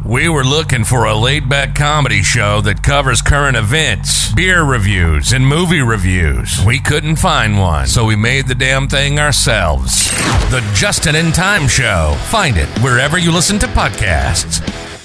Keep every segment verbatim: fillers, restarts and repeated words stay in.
We were looking for a laid-back comedy show that covers current events, beer reviews, and movie reviews. We couldn't find one, so we made the damn thing ourselves. The Justin in Time Show. Find it wherever you listen to podcasts.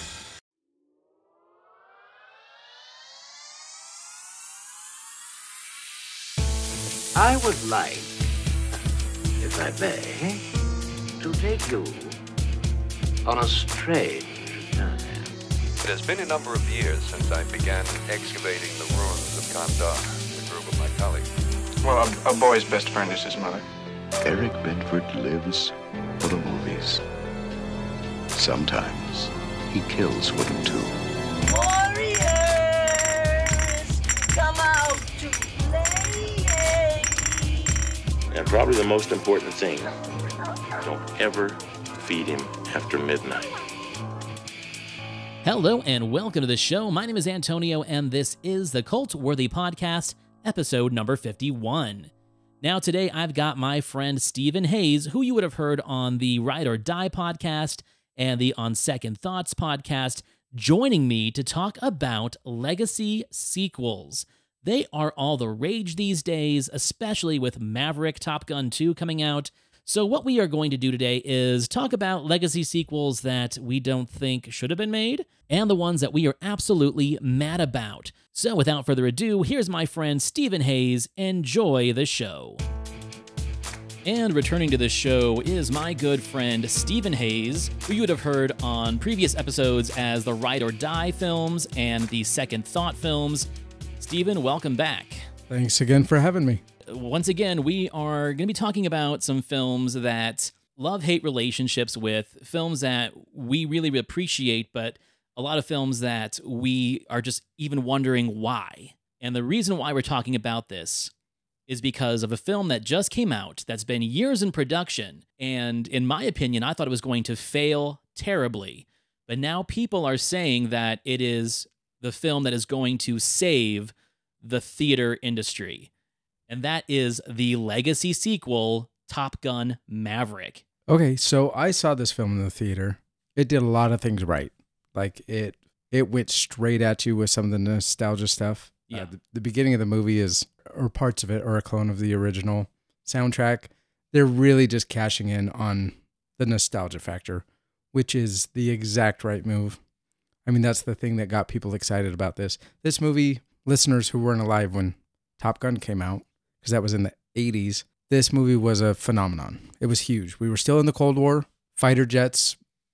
I would like, if I may, to take you on a strange journey. It has been a number of years since I began excavating the ruins of Kandar with a group of my colleagues. Well, a, a boy's best friend is his mother. Eric Bedford lives for the movies. Sometimes he kills for them too. Warriors, come out to play. And probably the most important thing, don't ever feed him after midnight. Hello and welcome to the show. My name is Antonio and this is the Cult Worthy Podcast, episode number fifty-one. Now today I've got my friend Stephen Hayes, who you would have heard on the Ride or Die podcast and the On Second Thoughts podcast, joining me to talk about legacy sequels. They are all the rage these days, especially with Maverick Top Gun two coming out. So what we are going to do today is talk about legacy sequels that we don't think should have been made, and the ones that we are absolutely mad about. So without further ado, here's my friend Stephen Hayes. Enjoy the show. And returning to the show is my good friend Stephen Hayes, who you would have heard on previous episodes as the Ride or Die films and the Second Thought films. Stephen, welcome back. Thanks again for having me. Once again, we are going to be talking about some films that love-hate relationships with, films that we really appreciate, but a lot of films that we are just even wondering why. And the reason why we're talking about this is because of a film that just came out that's been years in production, and in my opinion, I thought it was going to fail terribly. But now people are saying that it is the film that is going to save the theater industry. And that is the legacy sequel, Top Gun Maverick. Okay, so I saw this film in the theater. It did a lot of things right. Like, it it went straight at you with some of the nostalgia stuff. Yeah. Uh, the, the beginning of the movie is, or parts of it, are a clone of the original soundtrack. They're really just cashing in on the nostalgia factor, which is the exact right move. I mean, that's the thing that got people excited about this. This movie, listeners who weren't alive when Top Gun came out, because that was in the eighties, this movie was a phenomenon. It was huge. We were still in the Cold War. Fighter jets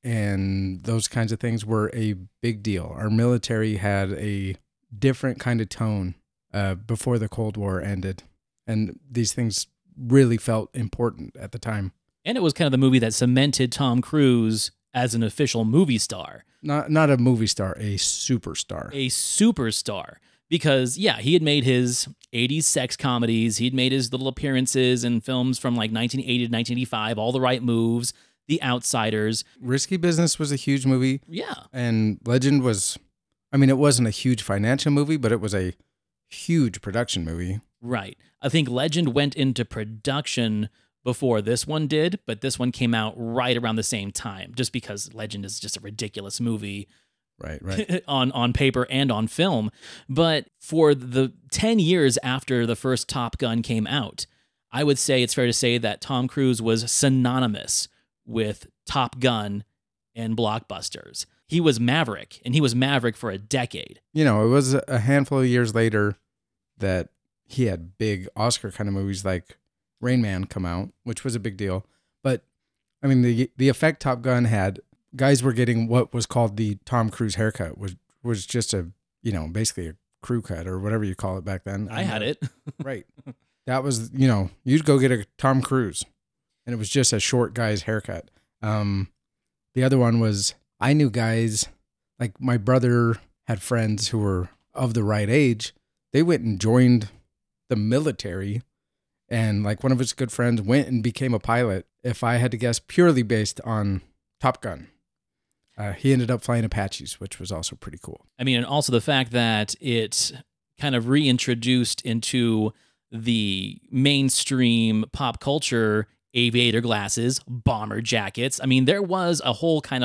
and those kinds of things were a big deal. Our military had a different kind of tone uh, before the Cold War ended. And these things really felt important at the time. And it was kind of the movie that cemented Tom Cruise as an official movie star. Not not a movie star, a superstar. A superstar. Because, yeah, he had made his eighties sex comedies. He'd made his little appearances in films from like nineteen eighty to nineteen eighty-five, All the Right Moves, The Outsiders. Risky Business was a huge movie. Yeah. And Legend was, I mean, it wasn't a huge financial movie, but it was a huge production movie. Right. I think Legend went into production before this one did, but this one came out right around the same time, just because Legend is just a ridiculous movie. Right, right. on, on paper and on film. But for the ten years after the first Top Gun came out, I would say it's fair to say that Tom Cruise was synonymous with Top Gun and blockbusters. He was Maverick, and he was Maverick for a decade. You know, it was a handful of years later that he had big Oscar kind of movies like Rain Man come out, which was a big deal. But, I mean, the the effect Top Gun had, guys were getting what was called the Tom Cruise haircut, was was just a, you know, basically a crew cut or whatever you call it back then. I had it. Right. That was, you know, you'd go get a Tom Cruise, and it was just a short guy's haircut. Um, the other one was, I knew guys, like my brother had friends who were of the right age. They went and joined the military, and like one of his good friends went and became a pilot, if I had to guess, purely based on Top Gun. Uh, he ended up flying Apaches, which was also pretty cool. I mean, and also the fact that it kind of reintroduced into the mainstream pop culture aviator glasses, bomber jackets. I mean, there was a whole kind of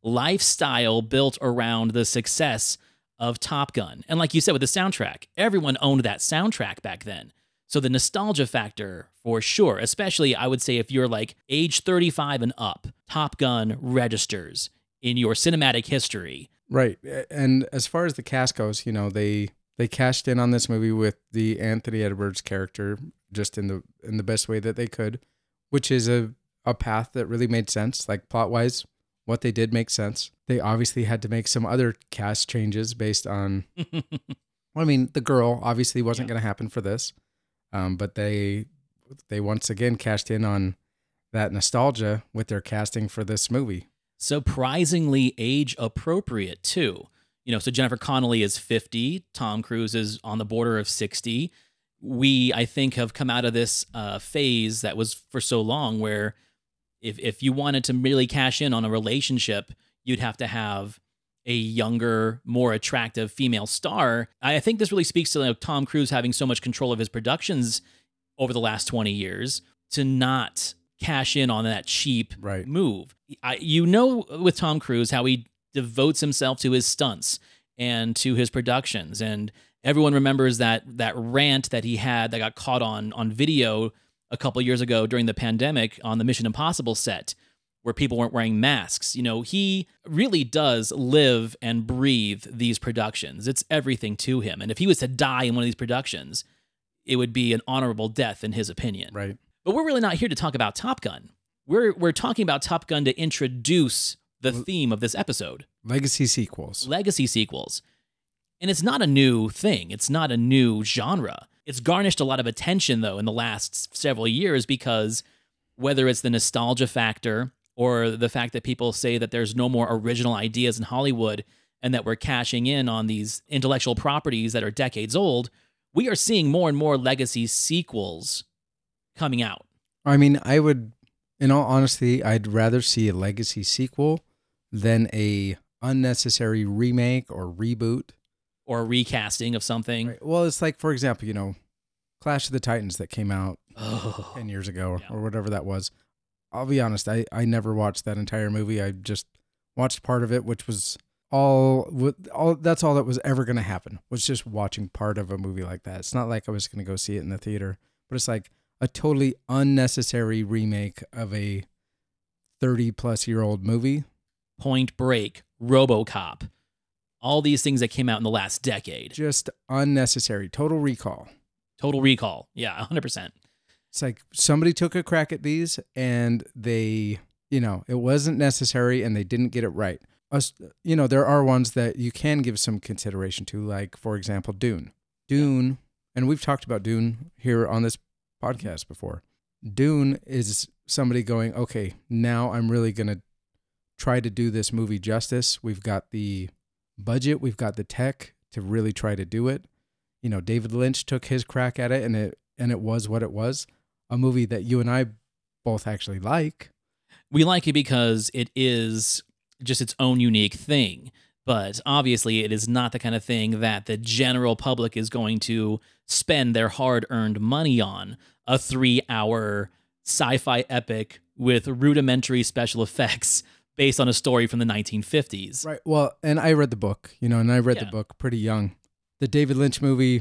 lifestyle built around the success of Top Gun. And like you said with the soundtrack, everyone owned that soundtrack back then. So the nostalgia factor, for sure, especially I would say if you're like age thirty-five and up, Top Gun registers in your cinematic history. Right. And as far as the cast goes, you know, they they cashed in on this movie with the Anthony Edwards character just in the in the best way that they could, which is a, a path that really made sense. Like plot-wise, what they did make sense. They obviously had to make some other cast changes based on, well, I mean, the girl obviously wasn't yeah. going to happen for this. Um, but they they once again cashed in on that nostalgia with their casting for this movie. Surprisingly age appropriate too. You know, so Jennifer Connelly is fifty, Tom Cruise is on the border of sixty. We, I think, have come out of this uh, phase that was for so long where if if you wanted to really cash in on a relationship, you'd have to have a younger, more attractive female star. I think this really speaks to like, Tom Cruise having so much control of his productions over the last twenty years to not cash in on that cheap right. move. I, you know, with Tom Cruise, how he devotes himself to his stunts and to his productions. And everyone remembers that that rant that he had that got caught on on video a couple years ago during the pandemic on the Mission Impossible set, where people weren't wearing masks. You know, he really does live and breathe these productions. It's everything to him. And if he was to die in one of these productions, it would be an honorable death in his opinion. Right. But we're really not here to talk about Top Gun. We're we're talking about Top Gun to introduce the theme of this episode. Legacy sequels. Legacy sequels. And it's not a new thing. It's not a new genre. It's garnished a lot of attention, though, in the last several years because whether it's the nostalgia factor or the fact that people say that there's no more original ideas in Hollywood and that we're cashing in on these intellectual properties that are decades old, we are seeing more and more legacy sequels coming out. I mean, I would, in all honesty, I'd rather see a legacy sequel than a unnecessary remake or reboot. Or a recasting of something. Right. Well, it's like, for example, you know, Clash of the Titans that came out oh, ten years ago yeah. or whatever that was. I'll be honest, I, I never watched that entire movie. I just watched part of it, which was all, all that's all that was ever going to happen, was just watching part of a movie like that. It's not like I was going to go see it in the theater, but it's like a totally unnecessary remake of a thirty-plus-year-old movie. Point Break, RoboCop, all these things that came out in the last decade. Just unnecessary. Total Recall. Total Recall. Yeah, one hundred percent. It's like somebody took a crack at these and they, you know, it wasn't necessary and they didn't get it right. Us, you know, there are ones that you can give some consideration to, like, for example, Dune. Dune, and we've talked about Dune here on this podcast before. Dune is somebody going, okay, now I'm really going to try to do this movie justice. We've got the budget, we've got the tech to really try to do it. You know, David Lynch took his crack at it and it and it was what it was. A movie that you and I both actually like. We like it because it is just its own unique thing. But obviously it is not the kind of thing that the general public is going to spend their hard-earned money on. A three-hour sci-fi epic with rudimentary special effects based on a story from the nineteen fifties. Right. Well, and I read the book, you know, and I read Yeah. the book pretty young. The David Lynch movie,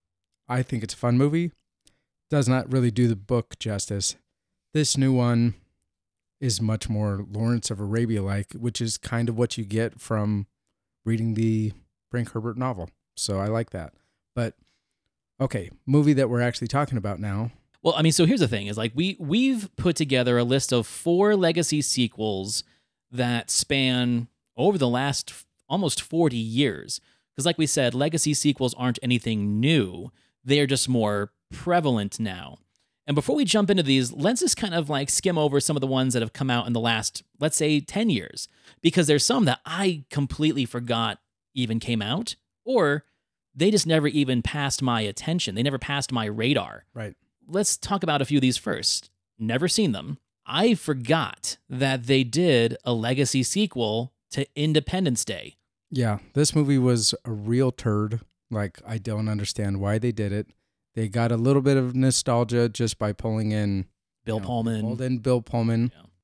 I think it's a fun movie. Does not really do the book justice. This new one is much more Lawrence of Arabia-like, which is kind of what you get from reading the Frank Herbert novel. So I like that. But, okay, movie that we're actually talking about now. Well, I mean, so here's the thing, is like we, we've put together a list of four legacy sequels that span over the last f- almost forty years. Because like we said, legacy sequels aren't anything new. They're just more prevalent now. And before we jump into these, let's just kind of like skim over some of the ones that have come out in the last, let's say, ten years. Because there's some that I completely forgot even came out, or they just never even passed my attention. They never passed my radar. Right. Let's talk about a few of these first. Never seen them. I forgot that they did a legacy sequel to Independence Day. Yeah, this movie was a real turd. Like, I don't understand why they did it. They got a little bit of nostalgia just by pulling in Bill you know, Pullman. Pulled in Bill Pullman. Yeah.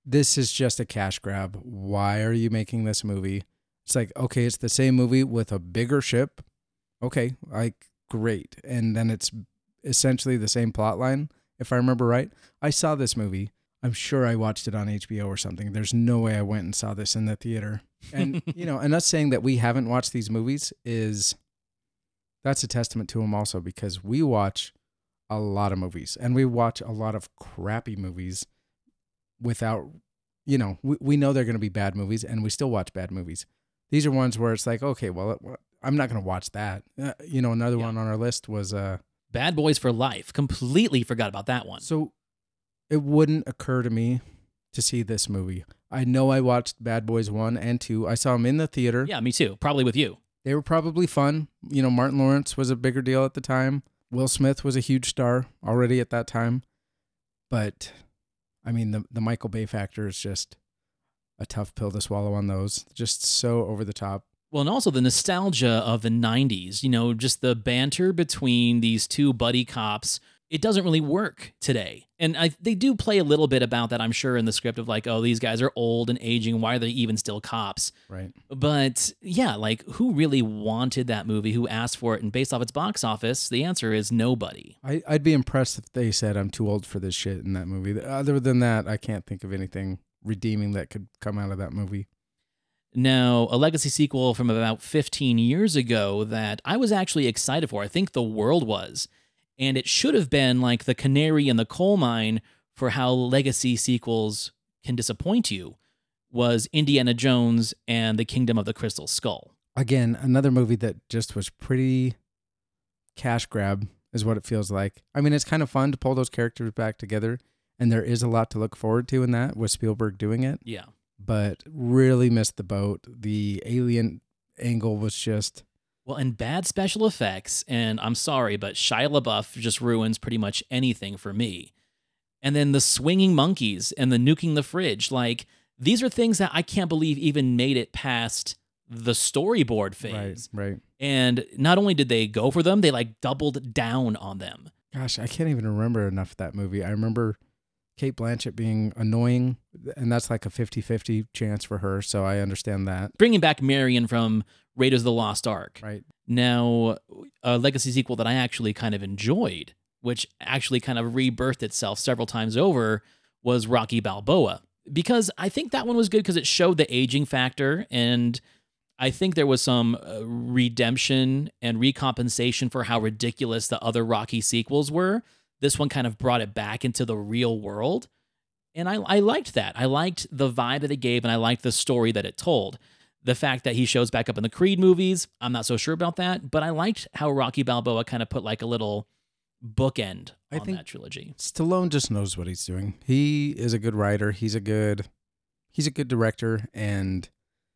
this is just a cash grab. Why are you making this movie? It's like, okay, it's the same movie with a bigger ship. Okay, like, great. And then it's essentially the same plot line, if I remember right. I saw this movie. I'm sure I watched it on H B O or something. There's no way I went and saw this in the theater. And, you know, and us saying that we haven't watched these movies is, that's a testament to them also, because we watch a lot of movies and we watch a lot of crappy movies without, you know, we, we know they're going to be bad movies and we still watch bad movies. These are ones where it's like, okay, well, I'm not going to watch that. Uh, you know, another yeah. one on our list was uh, Bad Boys for Life. Completely forgot about that one. So it wouldn't occur to me to see this movie. I know I watched Bad Boys one and two. I saw them in the theater. Yeah, me too. Probably with you. They were probably fun. You know, Martin Lawrence was a bigger deal at the time. Will Smith was a huge star already at that time. But, I mean, the, the Michael Bay factor is just a tough pill to swallow on those. Just so over the top. Well, and also the nostalgia of the nineties, you know, just the banter between these two buddy cops. It doesn't really work today. And I, they do play a little bit about that, I'm sure, in the script of like, oh, these guys are old and aging. Why are they even still cops? Right. But yeah, like who really wanted that movie? Who asked for it? And based off its box office, the answer is nobody. I, I'd be impressed if they said I'm too old for this shit in that movie. Other than that, I can't think of anything redeeming that could come out of that movie. Now, a legacy sequel from about fifteen years ago that I was actually excited for. I think the world was. And it should have been like the canary in the coal mine for how legacy sequels can disappoint you, was Indiana Jones and the Kingdom of the Crystal Skull. Again, another movie that just was pretty cash grab is what it feels like. I mean, it's kind of fun to pull those characters back together, and there is a lot to look forward to in that with Spielberg doing it. Yeah. But really missed the boat. The alien angle was just... Well, and bad special effects, and I'm sorry, but Shia LaBeouf just ruins pretty much anything for me. And then the swinging monkeys and the nuking the fridge, like, these are things that I can't believe even made it past the storyboard phase. Right, right. And not only did they go for them, they, like, doubled down on them. Gosh, I can't even remember enough of that movie. I remember Cate Blanchett being annoying, and that's like a fifty-fifty chance for her, so I understand that. Bringing back Marion from Raiders of the Lost Ark. Right. Now, a legacy sequel that I actually kind of enjoyed, which actually kind of rebirthed itself several times over, was Rocky Balboa. Because I think that one was good because it showed the aging factor, and I think there was some uh, redemption and recompensation for how ridiculous the other Rocky sequels were. This one kind of brought it back into the real world. And I, I liked that. I liked the vibe that it gave, and I liked the story that it told. The fact that he shows back up in the Creed movies, I'm not so sure about that, but I liked how Rocky Balboa kind of put like a little bookend on I think that trilogy. Stallone just knows what he's doing. He is a good writer. He's a good, he's a good director, and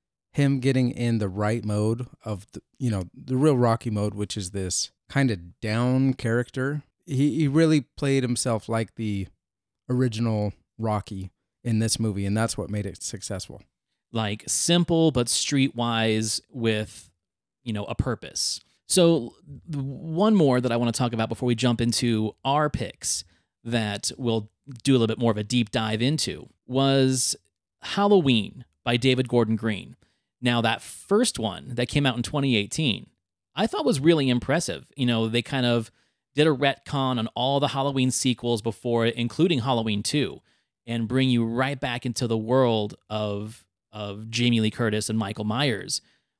him getting in the right mode of the, you know, the real Rocky mode, which is this kind of down character. He he really played himself like the original Rocky in this movie, and that's what made it successful. Like simple but streetwise with, you know, a purpose. So one more that I want to talk about before we jump into our picks that we'll do a little bit more of a deep dive into was Halloween by David Gordon Green. Now that first one that came out in twenty eighteen, I thought was really impressive. You know, they kind of did a retcon on all the Halloween sequels before, including Halloween two, and bring you right back into the world of of Jamie Lee Curtis and Michael Myers.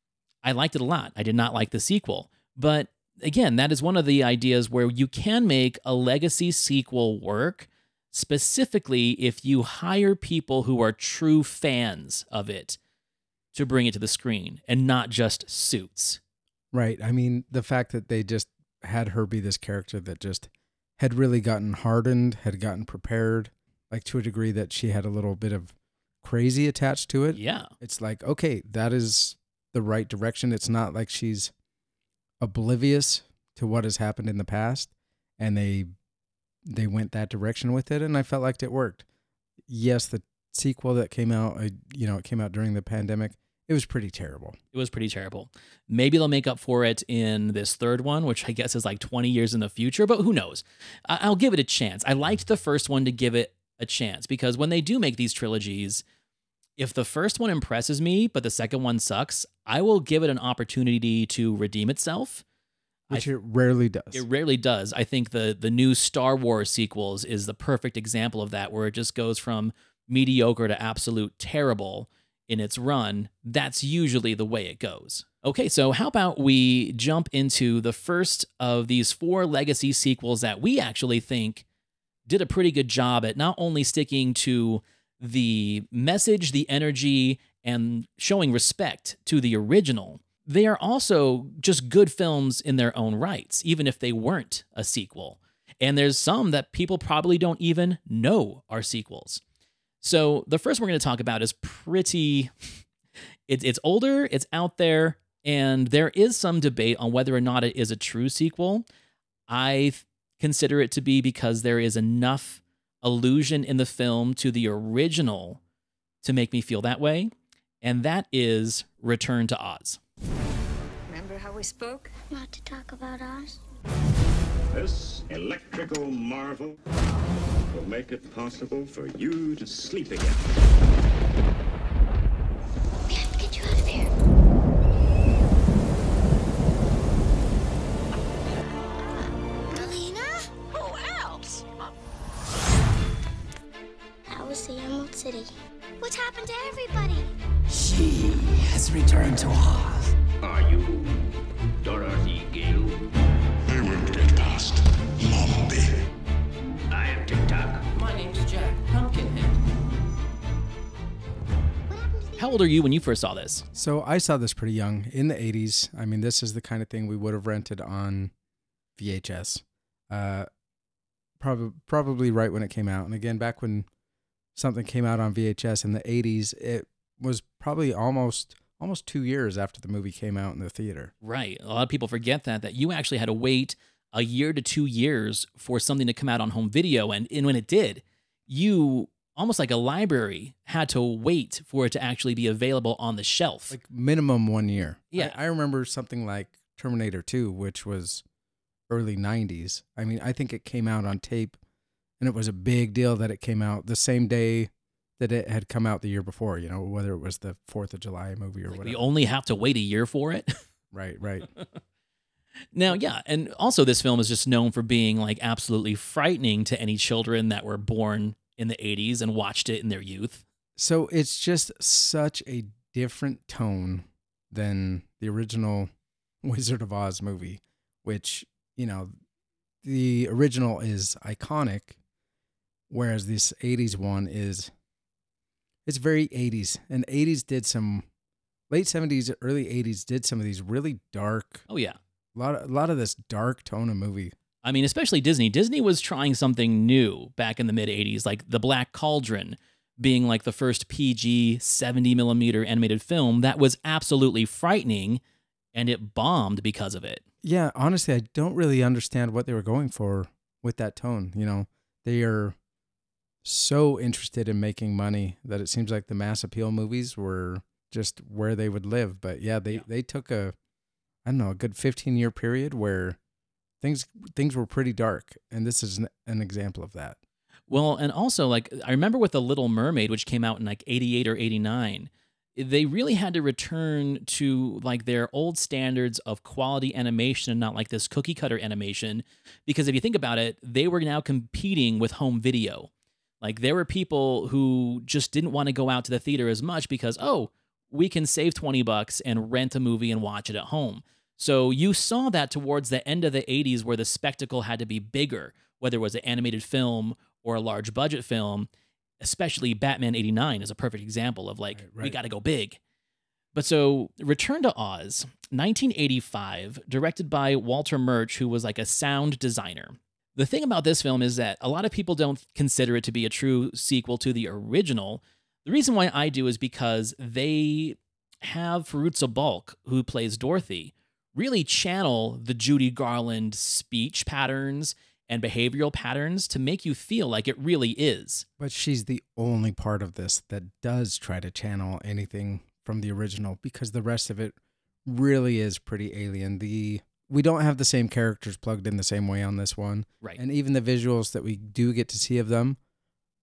I liked it a lot. I did not like the sequel. But again, that is one of the ideas where you can make a legacy sequel work, specifically if you hire people who are true fans of it to bring it to the screen and not just suits. Right. I mean, the fact that they just had her be this character that just had really gotten hardened, had gotten prepared, like to a degree that she had a little bit of crazy attached to it. Yeah. It's like, okay, that is the right direction. It's not like she's oblivious to what has happened in the past, and they they went that direction with it, and I felt like it worked. Yes, the sequel that came out, uh, you know, it came out during the pandemic. It was pretty terrible. It was pretty terrible. Maybe they'll make up for it in this third one, which I guess is like twenty years in the future, but who knows? I- I'll give it a chance. I liked the first one to give it a chance, because when they do make these trilogies, if the first one impresses me, but the second one sucks, I will give it an opportunity to redeem itself. Which I, it rarely does. It rarely does. I think the the new Star Wars sequels is the perfect example of that, where it just goes from mediocre to absolute terrible in its run. That's usually the way it goes. Okay, so how about we jump into the first of these four legacy sequels that we actually think did a pretty good job at not only sticking to the message, the energy, and showing respect to the original. They are also just good films in their own rights, even if they weren't a sequel. And there's some that people probably don't even know are sequels. So the first we're going to talk about is pretty... It's, it's older, it's out there, and there is some debate on whether or not it is a true sequel. I consider it to be because there is enough allusion in the film to the original to make me feel that way, and that is Return to Oz. Remember how we spoke? Not to talk about Oz. This electrical marvel will make it possible for you to sleep again. We have to get you out of here. Melina? Who else? That was the Emerald City. What's happened to everybody? She has returned to Oz. Are you Dorothy Gale? They won't get past Mombi. I am TikTok. My name's Jack Pumpkinhead. How old are you when you first saw this? So I saw this pretty young, in the eighties. I mean, this is the kind of thing we would have rented on V H S. Uh, probably, probably right when it came out. And again, back when something came out on V H S in the eighties, it was probably almost almost two years after the movie came out in the theater. Right. A lot of people forget that, that you actually had to wait a year to two years for something to come out on home video. And, and when it did, you, almost like a library, had to wait for it to actually be available on the shelf. Like minimum one year. Yeah. I, I remember something like Terminator two, which was early nineties. I mean, I think it came out on tape, and it was a big deal that it came out the same day that it had come out the year before, you know, whether it was the fourth of July movie or Like whatever. we only have to wait a year for it. Right, right. Now, yeah, and also this film is just known for being like absolutely frightening to any children that were born in the eighties and watched it in their youth. So it's just such a different tone than the original Wizard of Oz movie, which, you know, the original is iconic, whereas this eighties one is, it's very eighties. And eighties did some, late seventies, early eighties did some of these really dark. Oh, yeah. A lot of, a lot of this dark tone of movie. I mean, especially Disney. Disney was trying something new back in the mid-eighties, like The Black Cauldron being like the first P G seventy millimeter animated film that was absolutely frightening, and it bombed because of it. Yeah, honestly, I don't really understand what they were going for with that tone. You know, they are so interested in making money that it seems like the mass appeal movies were just where they would live. But yeah, they, yeah. they took a, I don't know, a good fifteen year period where things things were pretty dark. And this is an, an example of that. Well, and also, like, I remember with The Little Mermaid, which came out in like eighty-eight or eighty-nine, they really had to return to like their old standards of quality animation and not like this cookie cutter animation. Because if you think about it, they were now competing with home video. Like there were people who just didn't want to go out to the theater as much because, oh, we can save twenty bucks and rent a movie and watch it at home. So you saw that towards the end of the eighties where the spectacle had to be bigger, whether it was an animated film or a large budget film. Especially Batman eighty-nine is a perfect example of like, right, right. we got to go big. But so Return to Oz, nineteen eighty-five, directed by Walter Murch, who was like a sound designer. The thing about this film is that a lot of people don't consider it to be a true sequel to the original. The reason why I do is because they have Fairuza Balk, who plays Dorothy, really channel the Judy Garland speech patterns and behavioral patterns to make you feel like it really is. But she's the only part of this that does try to channel anything from the original, because the rest of it really is pretty alien. The we don't have the same characters plugged in the same way on this one. Right. And even the visuals that we do get to see of them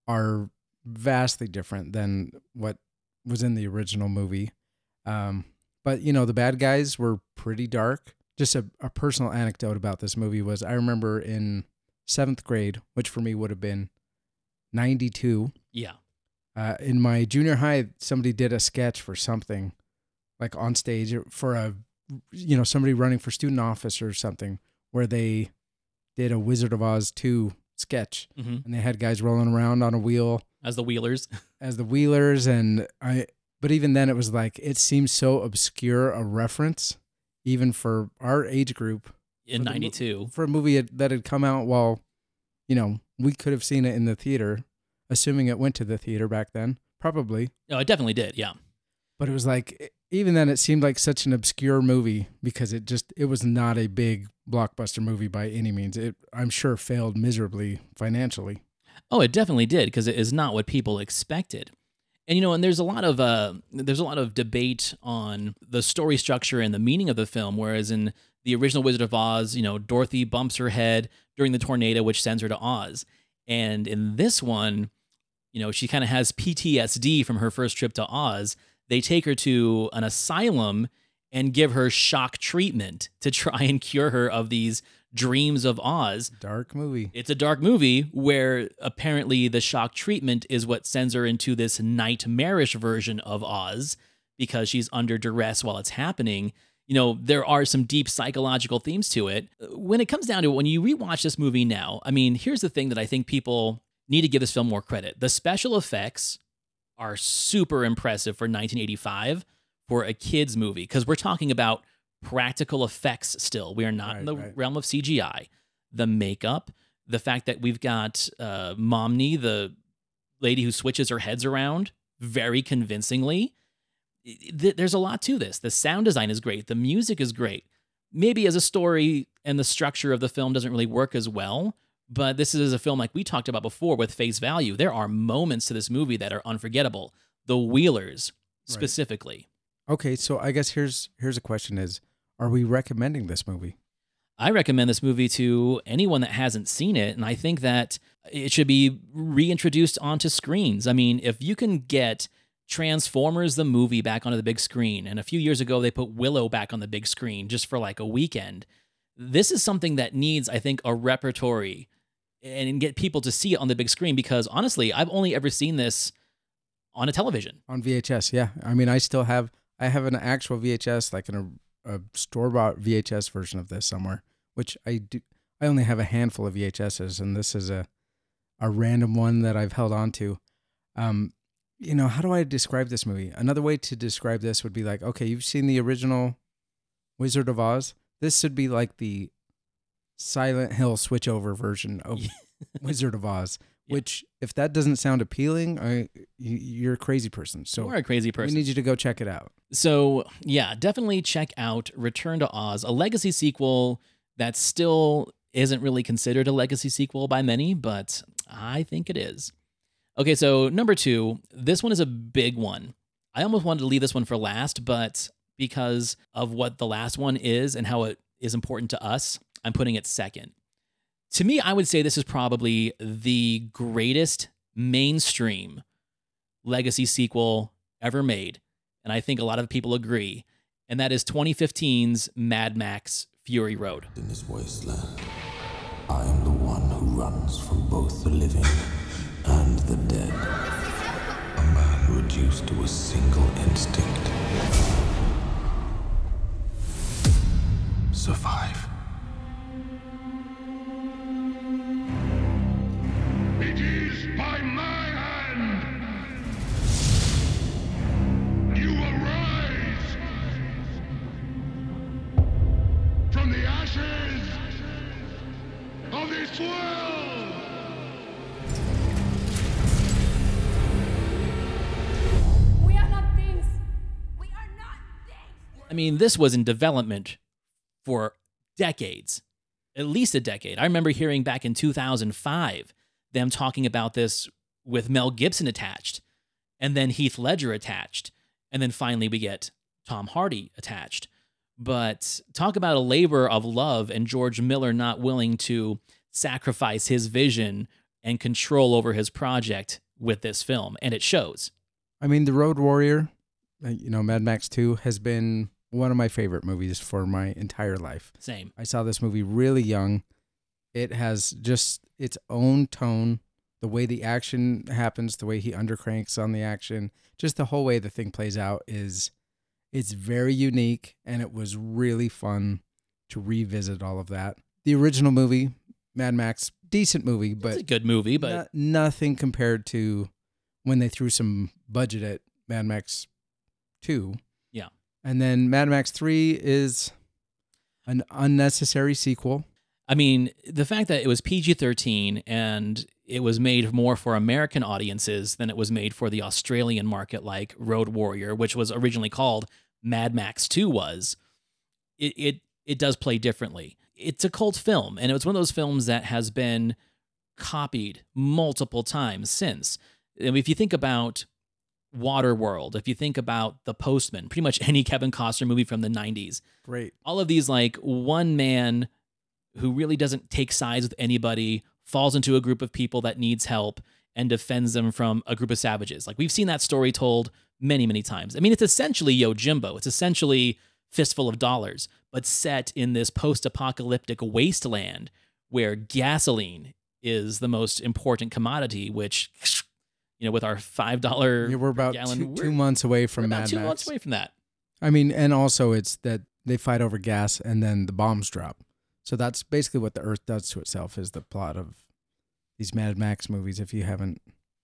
are vastly different than what was in the original movie. Um, but, you know, the bad guys were pretty dark. Just a, a personal anecdote about this movie was I remember in seventh grade, which for me would have been ninety-two. Yeah. Uh, in my junior high, somebody did a sketch for something, like on stage for a, you know, somebody running for student office or something, where they did a Wizard of Oz two sketch, mm-hmm. and they had guys rolling around on a wheel as the Wheelers, as the Wheelers, and I. But even then, it was like it seemed so obscure a reference, even for our age group in ninety-two, for a movie that had come out while, you know, we could have seen it in the theater, assuming it went to the theater back then, probably. No, it definitely did, yeah. But it was like, even then, it seemed like such an obscure movie because it just, it was not a big blockbuster movie by any means. It, I'm sure, failed miserably financially. Oh, it definitely did, because it is not what people expected. And, you know, and there's a lot of uh, there's a lot of debate on the story structure and the meaning of the film, whereas in the original Wizard of Oz, you know, Dorothy bumps her head during the tornado, which sends her to Oz. And in this one, you know, she kind of has P T S D from her first trip to Oz. They take her to an asylum and give her shock treatment to try and cure her of these dreams of Oz. Dark movie. It's a dark movie where apparently the shock treatment is what sends her into this nightmarish version of Oz because she's under duress while it's happening. You know, there are some deep psychological themes to it. When it comes down to it, when you rewatch this movie now, I mean, here's the thing that I think people need to give this film more credit. The special effects are super impressive for nineteen eighty-five for a kid's movie, because we're talking about practical effects still. We are not right, in the right. realm of C G I. The makeup, the fact that we've got uh, Momney, the lady who switches her heads around, very convincingly. Th- there's a lot to this. The sound design is great. The music is great. Maybe as a story and the structure of the film doesn't really work as well, but this is a film like we talked about before with Face Value. There are moments to this movie that are unforgettable. The Wheelers, specifically. Right. Okay, so I guess here's here's a question is, are we recommending this movie? I recommend this movie to anyone that hasn't seen it, and I think that it should be reintroduced onto screens. I mean, if you can get Transformers the movie back onto the big screen, and a few years ago they put Willow back on the big screen just for like a weekend, this is something that needs, I think, a repertory and get people to see it on the big screen, because honestly, I've only ever seen this on a television. On V H S, yeah. I mean, I still have, I have an actual V H S, like in a, a store-bought V H S version of this somewhere, which I do. I only have a handful of V H S's, and this is a a random one that I've held on to. Um, you know, how do I describe this movie? Another way to describe this would be like, okay, you've seen the original Wizard of Oz. This should be like the Silent Hill switchover version of Wizard of Oz. Yeah. Which, if that doesn't sound appealing, I you, you're a crazy person. So you're a crazy person. We need you to go check it out. So yeah, definitely check out Return to Oz, a legacy sequel that still isn't really considered a legacy sequel by many, but I think it is. Okay, so number two, this one is a big one. I almost wanted to leave this one for last, but because of what the last one is and how it is important to us, I'm putting it second. To me, I would say this is probably the greatest mainstream legacy sequel ever made, and I think a lot of people agree, and that is twenty fifteen's Mad Max Fury Road. In this wasteland, I am the one who runs from both the living and the dead. A man reduced to a single instinct. Survive. It is by my hand. You arise from the ashes of this world. We are not things. We are not things. I mean, this was in development for decades, at least a decade. I remember hearing back in two thousand five them talking about this with Mel Gibson attached, and then Heath Ledger attached, and then finally we get Tom Hardy attached. But talk about a labor of love and George Miller not willing to sacrifice his vision and control over his project with this film, and it shows. I mean, The Road Warrior, you know, Mad Max two has been one of my favorite movies for my entire life. Same. I saw this movie really young. It has just its own tone, the way the action happens, the way he undercranks on the action, just the whole way the thing plays out is, it's very unique, and it was really fun to revisit all of that. The original movie, Mad Max, decent movie, but it's a good movie, but no, nothing compared to when they threw some budget at Mad Max two. Yeah. And then Mad Max three is an unnecessary sequel. I mean, the fact that it was P G thirteen and it was made more for American audiences than it was made for the Australian market, like Road Warrior, which was originally called Mad Max two was, it, it, it does play differently. It's a cult film, and it was one of those films that has been copied multiple times since. I mean, if you think about Waterworld, if you think about The Postman, pretty much any Kevin Costner movie from the nineties. Great. All of these, like, one man who really doesn't take sides with anybody, falls into a group of people that needs help and defends them from a group of savages. Like, we've seen that story told many, many times. I mean, it's essentially Yojimbo. It's essentially Fistful of Dollars, but set in this post-apocalyptic wasteland where gasoline is the most important commodity, which, you know, with our five dollars yeah, we're about gallon, two, we're, two months away from we're Mad about two Max. months away from that. I mean, and also it's that they fight over gas and then the bombs drop. So that's basically what the Earth does to itself, is the plot of these Mad Max movies. If you haven't,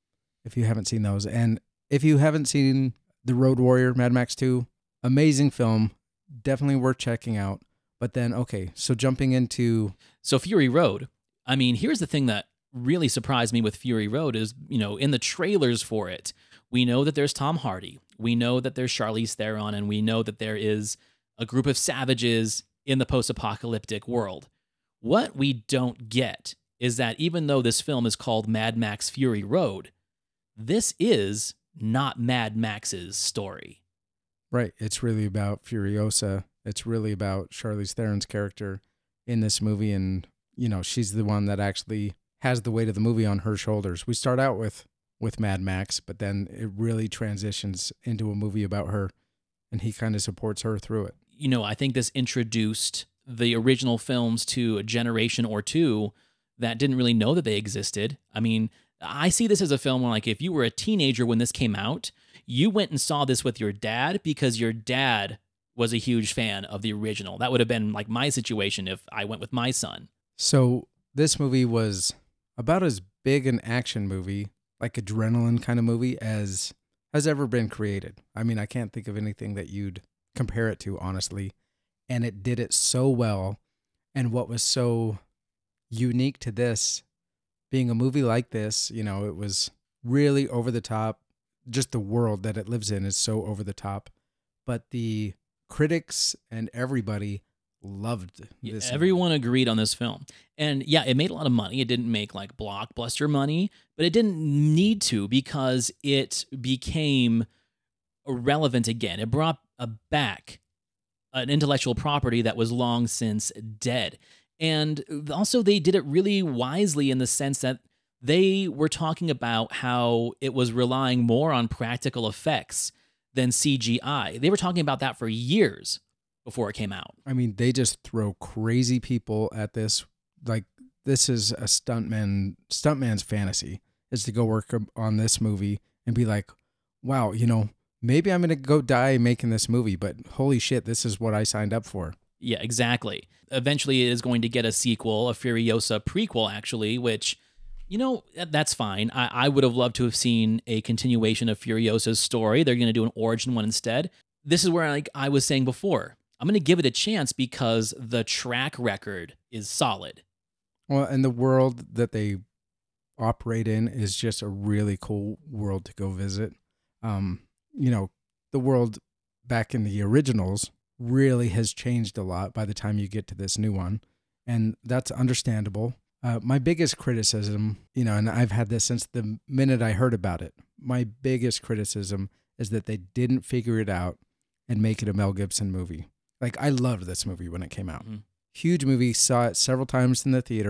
if you haven't seen those, and if you haven't seen The Road Warrior, Mad Max two, amazing film, definitely worth checking out. But then, okay, so jumping into so Fury Road. I mean, here's the thing that really surprised me with Fury Road is, you know, in the trailers for it, we know that there's Tom Hardy, we know that there's Charlize Theron, and we know that there is a group of savages in the post-apocalyptic world. What we don't get is that even though this film is called Mad Max Fury Road, this is not Mad Max's story. Right. It's really about Furiosa. It's really about Charlize Theron's character in this movie. And, you know, she's the one that actually has the weight of the movie on her shoulders. We start out with, with Mad Max, but then it really transitions into a movie about her, and he kind of supports her through it. You know, I think this introduced the original films to a generation or two that didn't really know that they existed. I mean, I see this as a film where, like, if you were a teenager when this came out, you went and saw this with your dad because your dad was a huge fan of the original. That would have been like my situation if I went with my son. So this movie was about as big an action movie, like adrenaline kind of movie, as has ever been created. I mean, I can't think of anything that you'd compare it to, honestly. And it did it so well. And what was so unique to this, being a movie like this, you know, it was really over the top. Just the world that it lives in is so over the top. But the critics and everybody loved this. Everyone movie. agreed on this film. And yeah, it made a lot of money. It didn't make like blockbuster money, but it didn't need to because it became relevant again. It brought a back an intellectual property that was long since dead. And also they did it really wisely in the sense that they were talking about how it was relying more on practical effects than C G I. They were talking about that for years before it came out. I mean, they just throw crazy people at this. Like, this is a stuntman, stuntman's fantasy, is to go work on this movie and be like, wow, you know, maybe I'm going to go die making this movie, but holy shit, this is what I signed up for. Yeah, exactly. Eventually it is going to get a sequel, a Furiosa prequel, actually, which, you know, that's fine. I, I would have loved to have seen a continuation of Furiosa's story. They're going to do an origin one instead. This is where, like I was saying before, I'm going to give it a chance because the track record is solid. Well, and the world that they operate in is just a really cool world to go visit. Um, you know, the world back in the originals really has changed a lot by the time you get to this new one. And that's understandable. Uh, my biggest criticism, you know, and I've had this since the minute I heard about it, my biggest criticism is that they didn't figure it out and make it a Mel Gibson movie. Like, I loved this movie when it came out. Mm-hmm. Huge movie, saw it several times in the theater,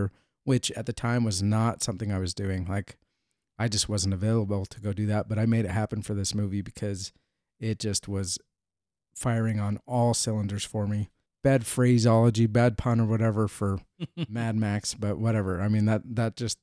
which at the time was not something I was doing. Like, I just wasn't available to go do that, but I made it happen for this movie because it just was firing on all cylinders for me. Bad phraseology, bad pun or whatever for Mad Max, but whatever. I mean, that, that just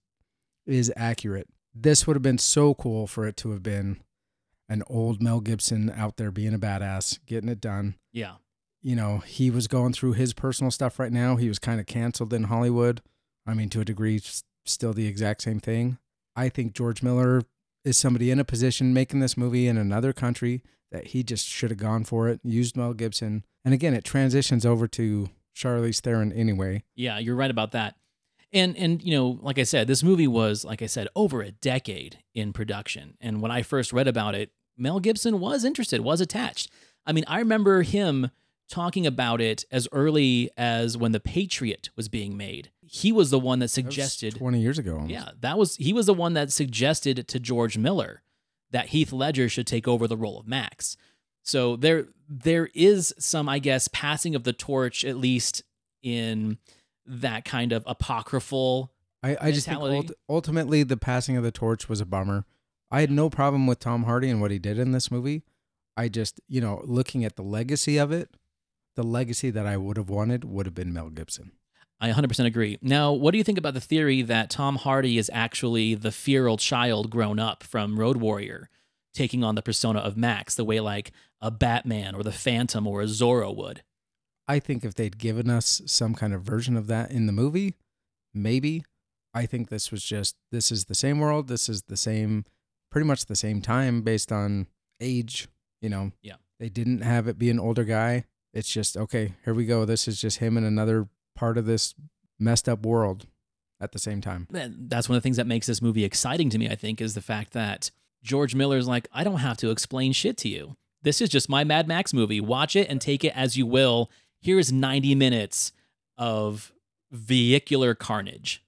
is accurate. This would have been so cool for it to have been an old Mel Gibson out there being a badass, getting it done. Yeah. You know, he was going through his personal stuff right now. He was kind of canceled in Hollywood. I mean, to a degree, still the exact same thing. I think George Miller is somebody in a position making this movie in another country that he just should have gone for it, used Mel Gibson. And again, it transitions over to Charlize Theron anyway. Yeah, you're right about that. And, and you know, like I said, this movie was, like I said, over a decade in production. And when I first read about it, Mel Gibson was interested, was attached. I mean, I remember him talking about it as early as when The Patriot was being made. He was the one that suggested... That was twenty years ago. Almost. Yeah, that was he was the one that suggested to George Miller that Heath Ledger should take over the role of Max. So there there is some, I guess, passing of the torch, at least in that kind of apocryphal I, I just think ult- ultimately the passing of the torch was a bummer. I had no problem with Tom Hardy and what he did in this movie. I just, you know, looking at the legacy of it, the legacy that I would have wanted would have been Mel Gibson. I one hundred percent agree. Now, what do you think about the theory that Tom Hardy is actually the feral child grown up from Road Warrior, taking on the persona of Max, the way like a Batman or the Phantom or a Zorro would? I think if they'd given us some kind of version of that in the movie, maybe. I think this was just, this is the same world. This is the same, pretty much the same time based on age, you know. Yeah. They didn't have it be an older guy. It's just, okay, here we go. This is just him in another part of this messed up world at the same time. That's one of the things that makes this movie exciting to me, I think, is the fact that George Miller's like, I don't have to explain shit to you. This is just my Mad Max movie. Watch it and take it as you will. Here's ninety minutes of vehicular carnage.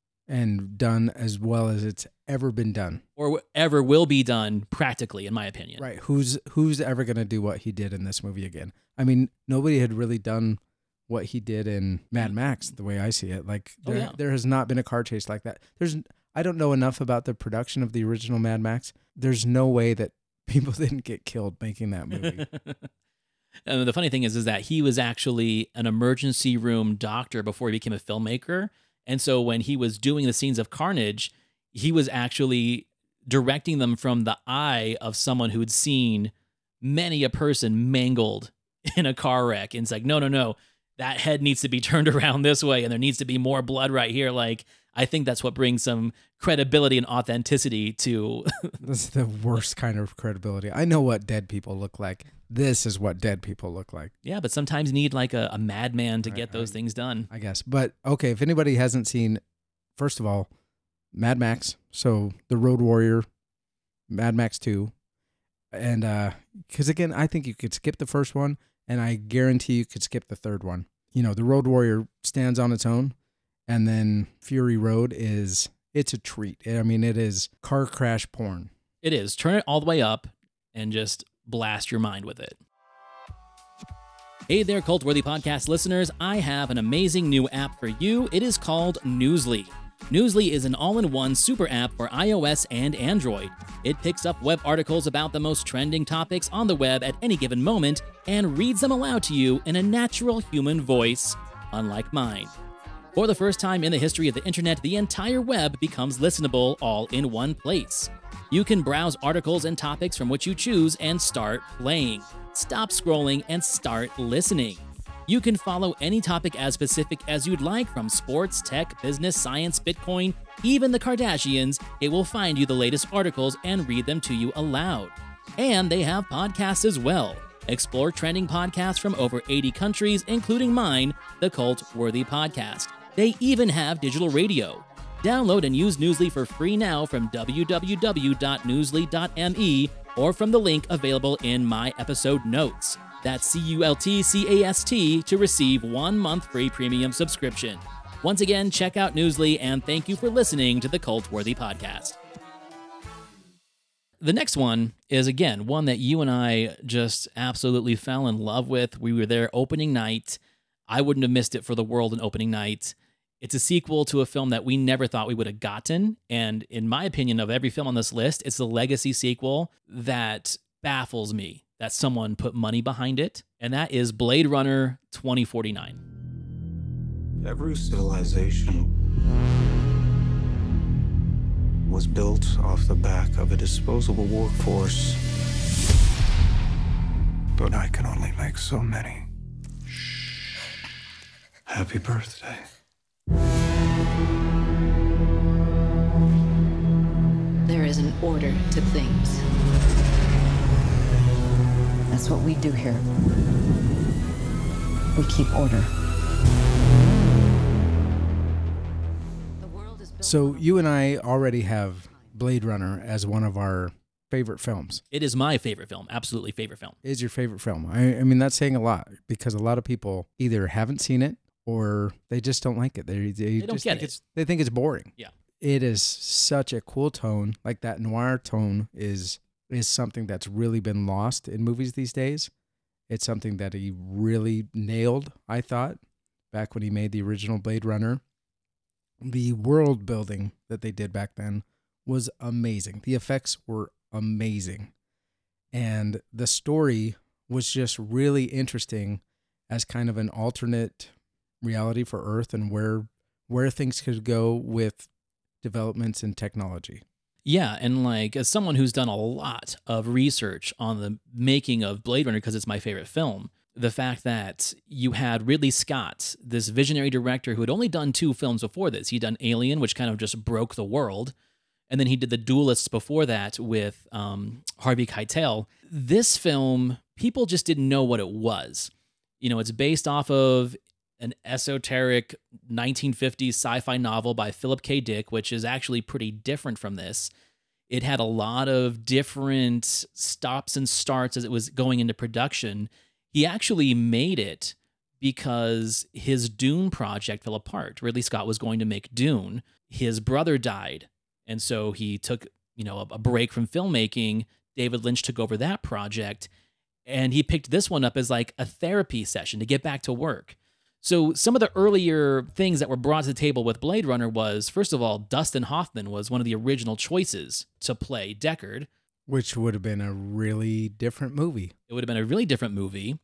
And done as well as it's ever been done. Or ever will be done, practically, in my opinion. Right. Who's who's ever going to do what he did in this movie again? I mean, nobody had really done what he did in Mad Max, the way I see it. Like, there, oh, yeah. there has not been a car chase like that. There's, I don't know enough about the production of the original Mad Max. There's no way that people didn't get killed making that movie. And the funny thing is, is that he was actually an emergency room doctor before he became a filmmaker. And so when he was doing the scenes of carnage, he was actually directing them from the eye of someone who'd seen many a person mangled in a car wreck. And it's like, no, no, no, that head needs to be turned around this way, and there needs to be more blood right here. Like, I think that's what brings some credibility and authenticity to... This is the worst kind of credibility. I know what dead people look like. This is what dead people look like. Yeah, but sometimes you need like a, a madman to I, get those I, things done. I guess. But, okay, if anybody hasn't seen, first of all, Mad Max, so The Road Warrior, Mad Max two, and uh, because, again, I think you could skip the first one, and I guarantee you could skip the third one. You know, The Road Warrior stands on its own, and then Fury Road is, it's a treat. I mean, it is car crash porn. It is. Turn it all the way up and just blast your mind with it. Hey there, Cult-Worthy Podcast listeners. I have an amazing new app for you. It is called Newsly. Newsly is an all-in-one super app for iOS and Android. It picks up web articles about the most trending topics on the web at any given moment and reads them aloud to you in a natural human voice, unlike mine. For the first time in the history of the internet, the entire web becomes listenable all in one place. You can browse articles and topics from which you choose and start playing. Stop scrolling and start listening. You can follow any topic as specific as you'd like, from sports, tech, business, science, Bitcoin, even the Kardashians. It will find you the latest articles and read them to you aloud. And they have podcasts as well. Explore trending podcasts from over eighty countries, including mine, the Cult-Worthy Podcast. They even have digital radio. Download and use Newsly for free now from w w w dot newsly dot m e or from the link available in my episode notes. That's C U L T C A S T to receive one month free premium subscription. Once again, check out Newsly, and thank you for listening to the Cult-Worthy Podcast. The next one is, again, one that you and I just absolutely fell in love with. We were there opening night. I wouldn't have missed it for the world in opening night. It's a sequel to a film that we never thought we would have gotten. And in my opinion, of every film on this list, it's the legacy sequel that baffles me that someone put money behind it. And that is Blade Runner twenty forty-nine. Every civilization was built off the back of a disposable workforce. But I can only make so many. Happy birthday. There is an order to things. That's what we do here. We keep order. So you and I already have Blade Runner as one of our favorite films. It is my favorite film. Absolutely favorite film. It is your favorite film. I, I mean, that's saying a lot because a lot of people either haven't seen it or they just don't like it. They, they, They don't just get think it. It's, they think it's boring. Yeah. It is such a cool tone. Like that noir tone is is something that's really been lost in movies these days. It's something that he really nailed, I thought, back when he made the original Blade Runner. The world building that they did back then was amazing. The effects were amazing. And the story was just really interesting as kind of an alternate reality for Earth and where where things could go with developments in technology. Yeah, and like as someone who's done a lot of research on the making of Blade Runner because it's my favorite film, the fact that you had Ridley Scott, this visionary director who had only done two films before this. He'd done Alien, which kind of just broke the world, and then he did The Duelists before that with um, Harvey Keitel. This film, people just didn't know what it was. You know, it's based off of an esoteric nineteen fifties sci-fi novel by Philip K. Dick, which is actually pretty different from this. It had a lot of different stops and starts as it was going into production. He actually made it because his Dune project fell apart. Ridley Scott was going to make Dune. His brother died, and so he took, you know, a, a break from filmmaking. David Lynch took over that project, and he picked this one up as like a therapy session to get back to work. So some of the earlier things that were brought to the table with Blade Runner was, first of all, Dustin Hoffman was one of the original choices to play Deckard. Which would have been a really different movie. It would have been a really different movie.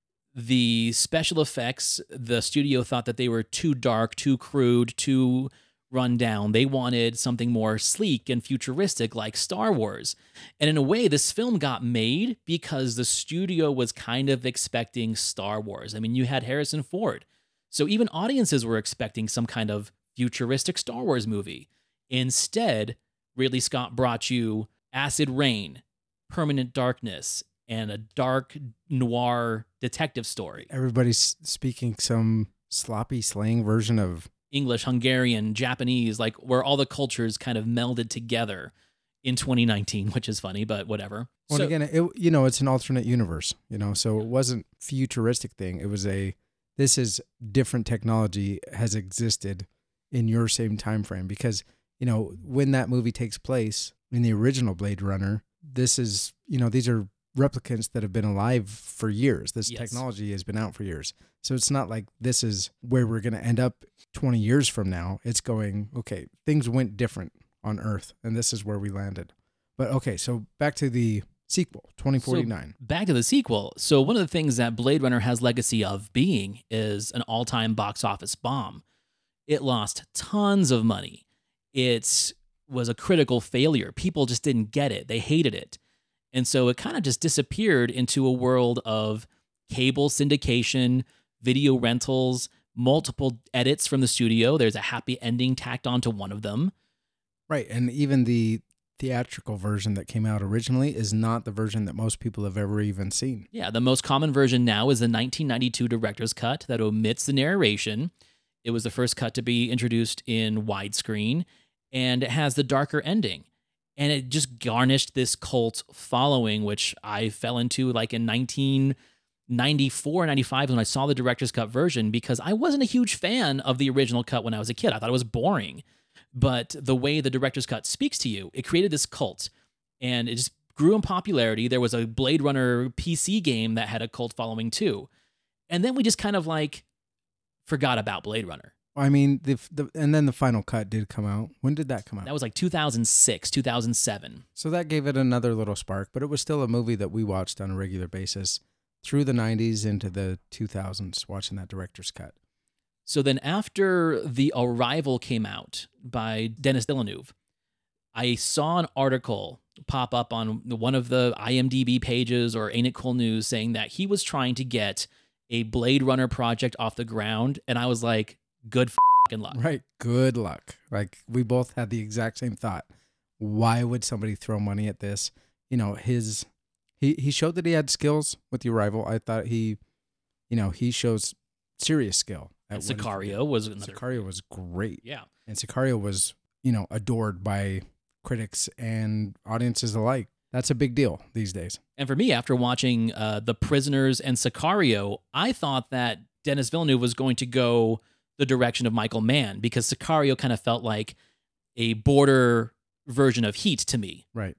The special effects, the studio thought that they were too dark, too crude, too run down. They wanted something more sleek and futuristic like Star Wars. And in a way, this film got made because the studio was kind of expecting Star Wars. I mean, you had Harrison Ford. So even audiences were expecting some kind of futuristic Star Wars movie. Instead, Ridley Scott brought you Acid Rain, Permanent Darkness, and a dark noir detective story. Everybody's speaking some sloppy slang version of English, Hungarian, Japanese, like where all the cultures kind of melded together in twenty nineteen, which is funny, but whatever. Well, so, again, it, you know, it's an alternate universe, you know, so it wasn't futuristic thing. It was a, this is different technology has existed in your same time frame because, you know, when that movie takes place in the original Blade Runner, this is, you know, these are replicants that have been alive for years. This yes. technology has been out for years. So it's not like this is where we're going to end up twenty years from now. It's going, okay, things went different on Earth, and this is where we landed. But okay, so back to the sequel, twenty forty-nine. So back to the sequel. So one of the things that Blade Runner has legacy of being is an all-time box office bomb. It lost tons of money. It was a critical failure. People just didn't get it. They hated it. And so it kind of just disappeared into a world of cable syndication, video rentals, multiple edits from the studio. There's a happy ending tacked onto one of them. Right. And even the theatrical version that came out originally is not the version that most people have ever even seen. Yeah. The most common version now is the nineteen ninety-two director's cut that omits the narration. It was the first cut to be introduced in widescreen, and it has the darker ending. And it just garnished this cult following, which I fell into like in nineteen ninety-four, ninety-five when I saw the director's cut version, because I wasn't a huge fan of the original cut when I was a kid. I thought it was boring. But the way the director's cut speaks to you, it created this cult, and it just grew in popularity. There was a Blade Runner P C game that had a cult following too. And then we just kind of like forgot about Blade Runner. I mean, the, the and then the final cut did come out. When did that come out? That was like two thousand six, two thousand seven. So that gave it another little spark, but it was still a movie that we watched on a regular basis through the nineties into the two thousands, watching that director's cut. So then after The Arrival came out by Denis Villeneuve, I saw an article pop up on one of the I M D B pages or Ain't It Cool News saying that he was trying to get a Blade Runner project off the ground. And I was like, good f***ing luck. Right. Good luck. Like, we both had the exact same thought. Why would somebody throw money at this? You know, his, he, he showed that he had skills with The Arrival. I thought he, you know, he shows serious skill. And Sicario was another. Sicario was great. Yeah. And Sicario was, you know, adored by critics and audiences alike. That's a big deal these days. And for me, after watching uh, The Prisoners and Sicario, I thought that Denis Villeneuve was going to go the direction of Michael Mann, because Sicario kind of felt like a border version of Heat to me. Right.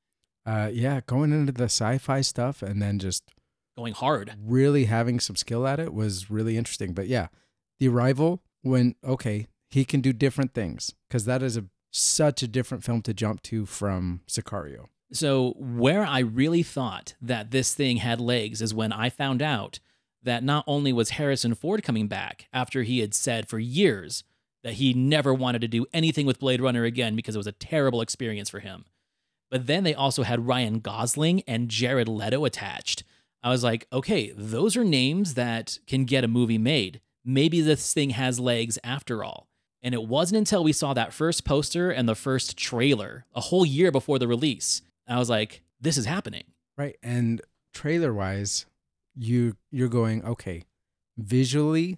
Uh, yeah, going into the sci-fi stuff and then just going hard. Really having some skill at it was really interesting. But yeah, The Arrival, when, okay, he can do different things, because that is a such a different film to jump to from Sicario. So where I really thought that this thing had legs is when I found out that not only was Harrison Ford coming back after he had said for years that he never wanted to do anything with Blade Runner again because it was a terrible experience for him, but then they also had Ryan Gosling and Jared Leto attached. I was like, okay, those are names that can get a movie made. Maybe this thing has legs after all. And it wasn't until we saw that first poster and the first trailer a whole year before the release, I was like, this is happening. Right. And trailer-wise, you, you're going, okay, visually,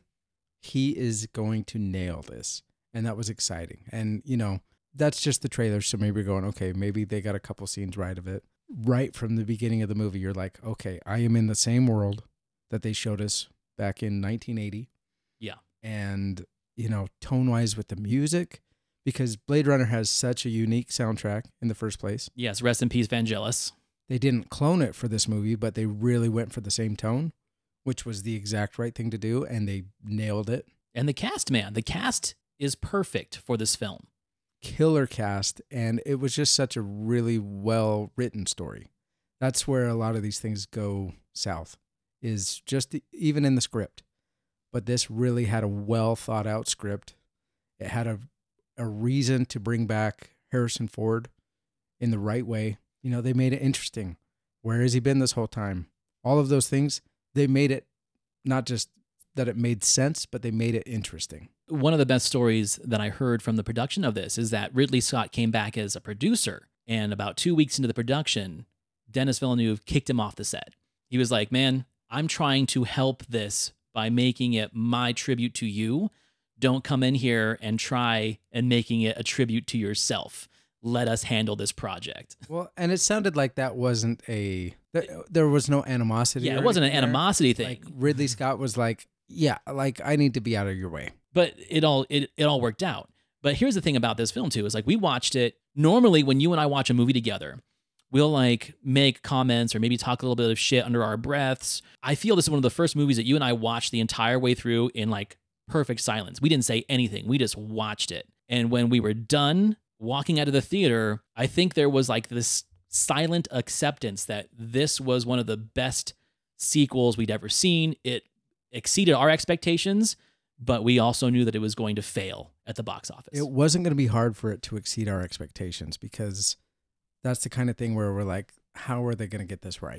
he is going to nail this. And that was exciting. And, you know, that's just the trailer. So maybe you're going, okay, maybe they got a couple scenes right of it. Right from the beginning of the movie, you're like, okay, I am in the same world that they showed us back in nineteen eighty. Yeah. And, you know, tone-wise with the music, because Blade Runner has such a unique soundtrack in the first place. Yes, rest in peace, Vangelis. They didn't clone it for this movie, but they really went for the same tone, which was the exact right thing to do, and they nailed it. And the cast, man, the cast is perfect for this film. Killer cast, and it was just such a really well-written story. That's where a lot of these things go south, is just the, even in the script. But this really had a well-thought-out script. It had a a reason to bring back Harrison Ford in the right way. You know, they made it interesting. Where has he been this whole time? All of those things, they made it not just that it made sense, but they made it interesting. One of the best stories that I heard from the production of this is that Ridley Scott came back as a producer, and about two weeks into the production, Denis Villeneuve kicked him off the set. He was like, man, I'm trying to help this by making it my tribute to you. Don't come in here and try and making it a tribute to yourself. Let us handle this project. Well, and it sounded like that wasn't a, there, there was no animosity. Yeah, it wasn't an there. animosity thing. Like Ridley Scott was like, yeah, like I need to be out of your way. But it all, it, it all worked out. But here's the thing about this film too, is like we watched it. Normally when you and I watch a movie together, we'll like make comments or maybe talk a little bit of shit under our breaths. I feel this is one of the first movies that you and I watched the entire way through in like perfect silence. We didn't say anything. We just watched it. And when we were done walking out of the theater, I think there was like this silent acceptance that this was one of the best sequels we'd ever seen. It exceeded our expectations, but we also knew that it was going to fail at the box office. It wasn't going to be hard for it to exceed our expectations, because that's the kind of thing where we're like, how are they going to get this right?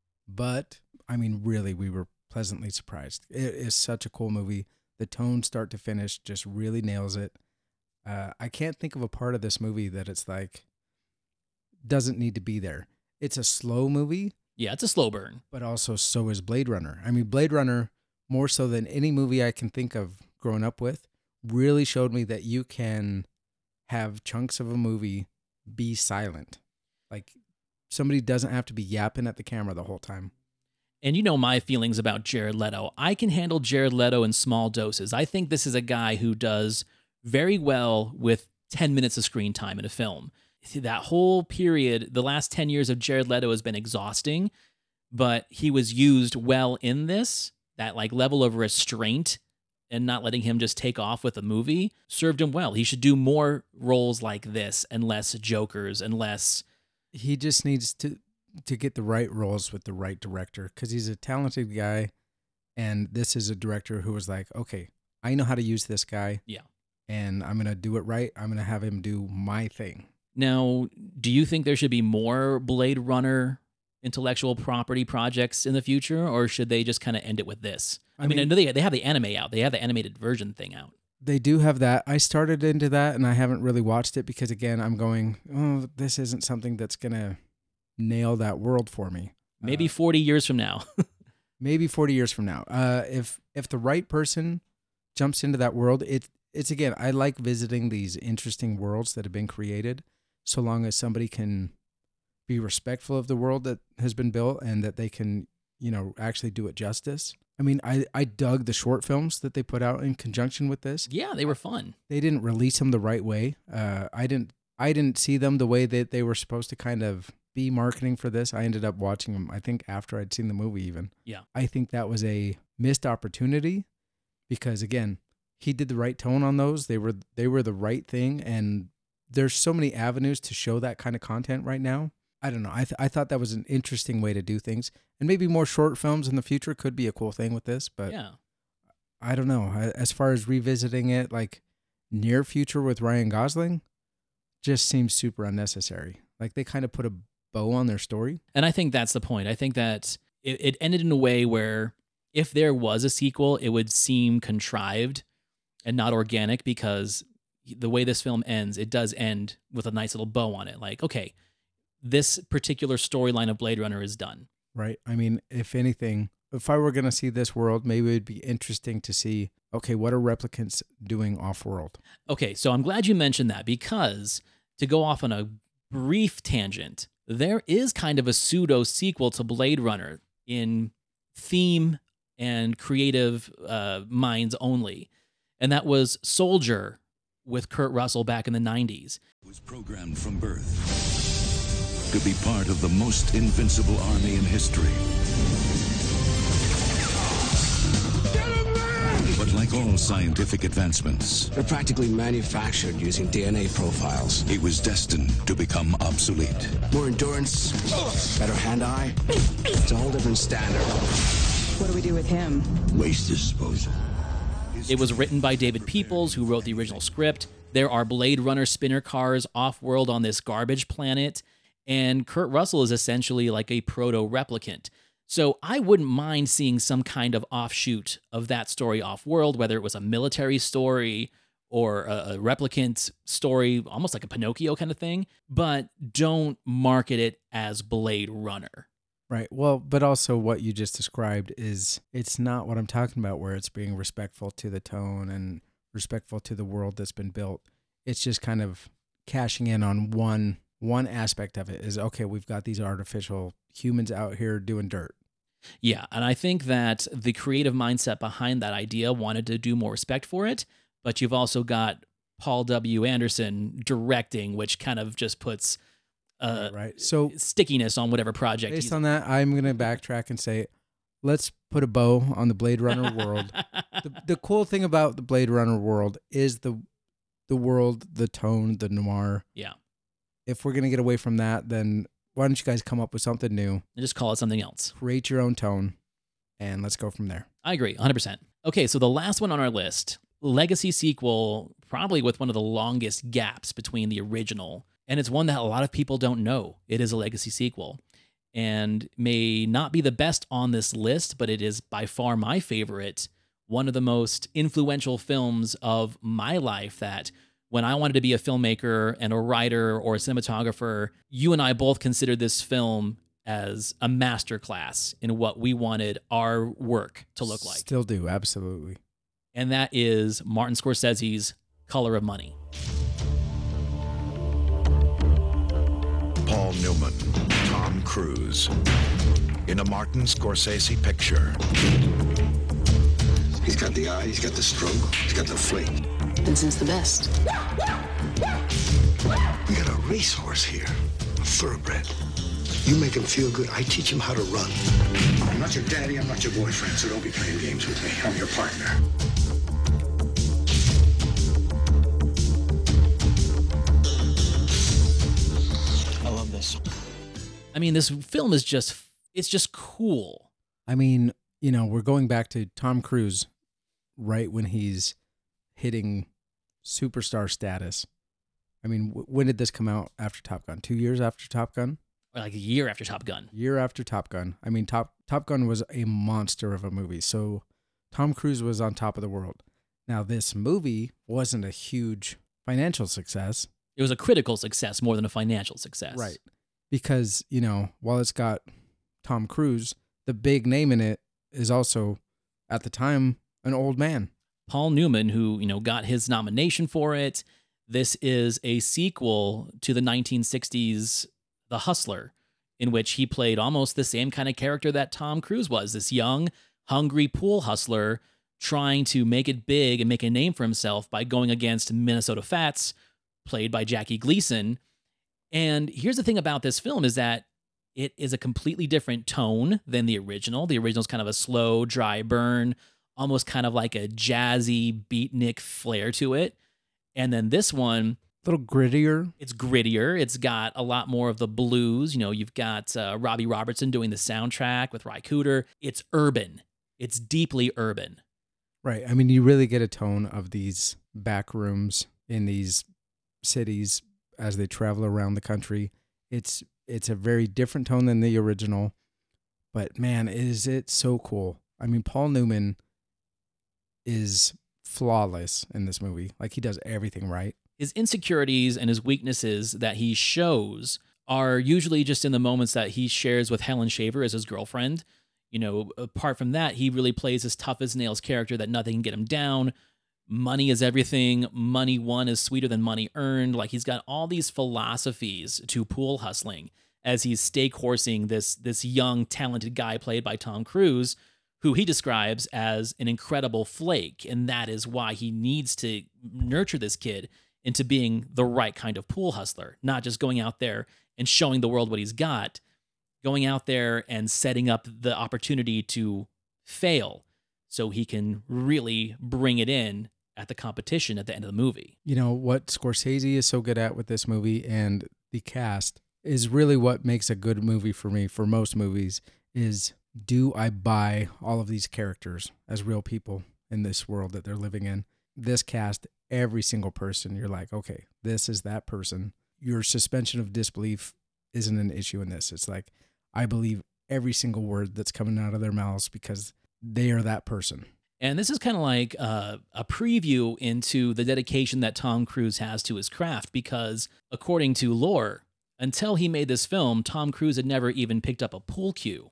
But, I mean, really, we were pleasantly surprised. It is such a cool movie. The tone, start to finish, just really nails it. Uh, I can't think of a part of this movie that it's like, doesn't need to be there. It's a slow movie. Yeah, it's a slow burn. But also so is Blade Runner. I mean, Blade Runner, more so than any movie I can think of growing up with, really showed me that you can have chunks of a movie be silent. Like, somebody doesn't have to be yapping at the camera the whole time. And you know my feelings about Jared Leto. I can handle Jared Leto in small doses. I think this is a guy who does very well with ten minutes of screen time in a film. That whole period, the last ten years of Jared Leto has been exhausting, but he was used well in this. That like level of restraint and not letting him just take off with a movie served him well. He should do more roles like this and less Jokers and less. He just needs to to get the right roles with the right director, because he's a talented guy, and this is a director who was like, okay, I know how to use this guy. Yeah. And I'm going to do it right. I'm going to have him do my thing. Now, do you think there should be more Blade Runner intellectual property projects in the future, or should they just kind of end it with this? I, I mean, mean, I know they, they have the anime out. They have the animated version thing out. They do have that. I started into that, and I haven't really watched it because, again, I'm going, oh, this isn't something that's going to nail that world for me. Maybe uh, forty years from now. maybe forty years from now. Uh, if if the right person jumps into that world, it it's, again, I like visiting these interesting worlds that have been created, so long as somebody can be respectful of the world that has been built and that they can, you know, actually do it justice. I mean, I, I dug the short films that they put out in conjunction with this. Yeah, they were fun. They didn't release them the right way. Uh, I didn't I didn't see them the way that they were supposed to kind of be marketing for this. I ended up watching them, I think, after I'd seen the movie even. Yeah. I think that was a missed opportunity because, again, he did the right tone on those. They were they were the right thing, and there's so many avenues to show that kind of content right now. I don't know. I th- I thought that was an interesting way to do things, and maybe more short films in the future could be a cool thing with this. But yeah, I don't know. I, as far as revisiting it, like near future with Ryan Gosling, just seems super unnecessary. Like they kind of put a bow on their story, and I think that's the point. I think that it, it ended in a way where if there was a sequel, it would seem contrived and not organic, because the way this film ends, it does end with a nice little bow on it. Like, okay, this particular storyline of Blade Runner is done. Right. I mean, if anything, if I were going to see this world, maybe it'd be interesting to see, okay, what are replicants doing off-world? Okay, so I'm glad you mentioned that, because to go off on a brief tangent, there is kind of a pseudo sequel to Blade Runner in theme and creative uh, minds only. And that was Soldier with Kurt Russell back in the nineties. Was programmed from birth to be part of the most invincible army in history. But like all scientific advancements, they're practically manufactured using D N A profiles. He was destined to become obsolete. More endurance, better hand-eye. It's a whole different standard. What do we do with him? Waste disposal. It was written by David Peoples, who wrote the original script. There are Blade Runner spinner cars off-world on this garbage planet, and Kurt Russell is essentially like a proto-replicant. So I wouldn't mind seeing some kind of offshoot of that story off-world, whether it was a military story or a, a replicant story, almost like a Pinocchio kind of thing, but don't market it as Blade Runner. Right. Well, but also what you just described is, it's not what I'm talking about, where it's being respectful to the tone and respectful to the world that's been built. It's just kind of cashing in on one one aspect of it is, okay, we've got these artificial humans out here doing dirt. Yeah, and I think that the creative mindset behind that idea wanted to do more respect for it, but you've also got Paul W. Anderson directing, which kind of just puts uh, right. So stickiness on whatever project. Based he's on that, I'm going to backtrack and say, let's put a bow on the Blade Runner world. the, the cool thing about the Blade Runner world is the the world, the tone, the noir. Yeah. If we're going to get away from that, then why don't you guys come up with something new? And just call it something else. Create your own tone, and let's go from there. I agree, one hundred percent. Okay, so the last one on our list, legacy sequel, probably with one of the longest gaps between the original, and it's one that a lot of people don't know. It is a legacy sequel, and may not be the best on this list, but it is by far my favorite, one of the most influential films of my life that when I wanted to be a filmmaker and a writer or a cinematographer, you and I both considered this film as a masterclass in what we wanted our work to look like. Still do, absolutely. And that is Martin Scorsese's Color of Money. Paul Newman, Tom Cruise, in a Martin Scorsese picture. He's got the eye, he's got the stroke, he's got the fling. Vincent's the best. We got a racehorse here, a thoroughbred. You make him feel good, I teach him how to run. I'm not your daddy, I'm not your boyfriend, so don't be playing games with me. I'm your partner. I mean, this film is just, it's just cool. I mean, you know, we're going back to Tom Cruise right when he's hitting superstar status. I mean, w- when did this come out after Top Gun? Two years after Top Gun? Or like a year after Top Gun. Year after Top Gun. I mean, Top Top Gun was a monster of a movie. So Tom Cruise was on top of the world. Now, this movie wasn't a huge financial success. It was a critical success more than a financial success. Right. Because, you know, while it's got Tom Cruise, the big name in it is also, at the time, an old man. Paul Newman, who, you know, got his nomination for it. This is a sequel to the nineteen sixties The Hustler, in which he played almost the same kind of character that Tom Cruise was, this young, hungry pool hustler trying to make it big and make a name for himself by going against Minnesota Fats, played by Jackie Gleason. And here's the thing about this film is that it is a completely different tone than the original. The original is kind of a slow, dry burn, almost kind of like a jazzy beatnik flair to it. And then this one, a little grittier. It's grittier. It's got a lot more of the blues. You know, you've got uh, Robbie Robertson doing the soundtrack with Ry Cooder. It's urban. It's deeply urban. Right. I mean, you really get a tone of these back rooms in these cities as they travel around the country. It's it's a very different tone than the original. But man, is it so cool. I mean, Paul Newman is flawless in this movie. Like, he does everything right. His insecurities and his weaknesses that he shows are usually just in the moments that he shares with Helen Shaver as his girlfriend. You know, apart from that, he really plays this tough as nails character that nothing can get him down. Money is everything. Money won is sweeter than money earned. Like, he's got all these philosophies to pool hustling as he's stake horsing this, this young, talented guy played by Tom Cruise, who he describes as an incredible flake. And that is why he needs to nurture this kid into being the right kind of pool hustler, not just going out there and showing the world what he's got, going out there and setting up the opportunity to fail so he can really bring it in at the competition at the end of the movie. You know, what Scorsese is so good at with this movie and the cast is really what makes a good movie for me, for most movies, is do I buy all of these characters as real people in this world that they're living in? This cast, every single person, you're like, okay, this is that person. Your suspension of disbelief isn't an issue in this. It's like, I believe every single word that's coming out of their mouths because they are that person. And this is kind of like uh, a preview into the dedication that Tom Cruise has to his craft, because according to lore, until he made this film, Tom Cruise had never even picked up a pool cue.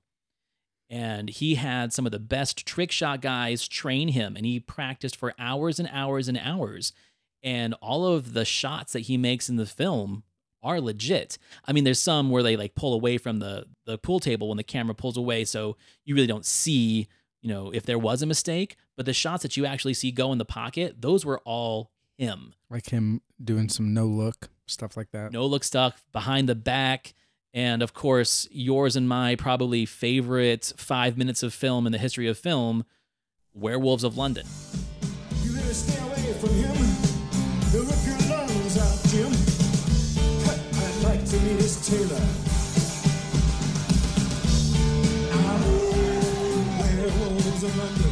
And he had some of the best trick shot guys train him, and he practiced for hours and hours and hours. And all of the shots that he makes in the film are legit. I mean, there's some where they like pull away from the, the pool table when the camera pulls away, so you really don't see, you know, if there was a mistake. But the shots that you actually see go in the pocket, those were all him. Like him doing some no-look, stuff like that. No-look stuff, behind the back. And of course, yours and my probably favorite five minutes of film in the history of film, Werewolves of London. You better stay away from him. He'll rip your lungs out, Jim. I'd like to meet his tailor. Oh, Werewolves of London.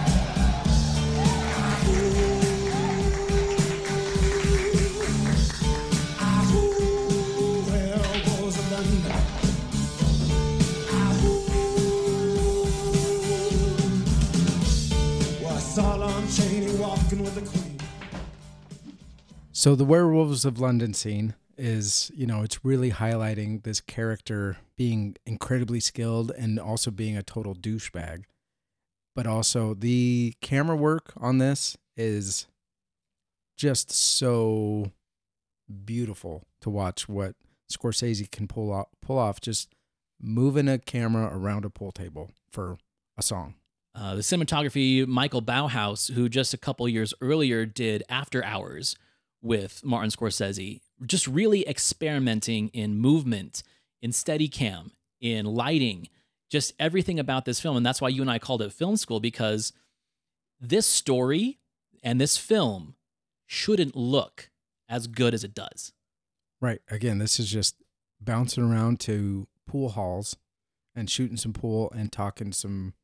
So the Werewolves of London scene is, you know, it's really highlighting this character being incredibly skilled and also being a total douchebag. But also the camera work on this is just so beautiful to watch what Scorsese can pull off, pull off just moving a camera around a pool table for a song. Uh, the cinematography, Michael Bauhaus, who just a couple years earlier did After Hours with Martin Scorsese, just really experimenting in movement, in Steadicam, in lighting, just everything about this film. And that's why you and I called it film school, because this story and this film shouldn't look as good as it does. Right. Again, this is just bouncing around to pool halls and shooting some pool and talking some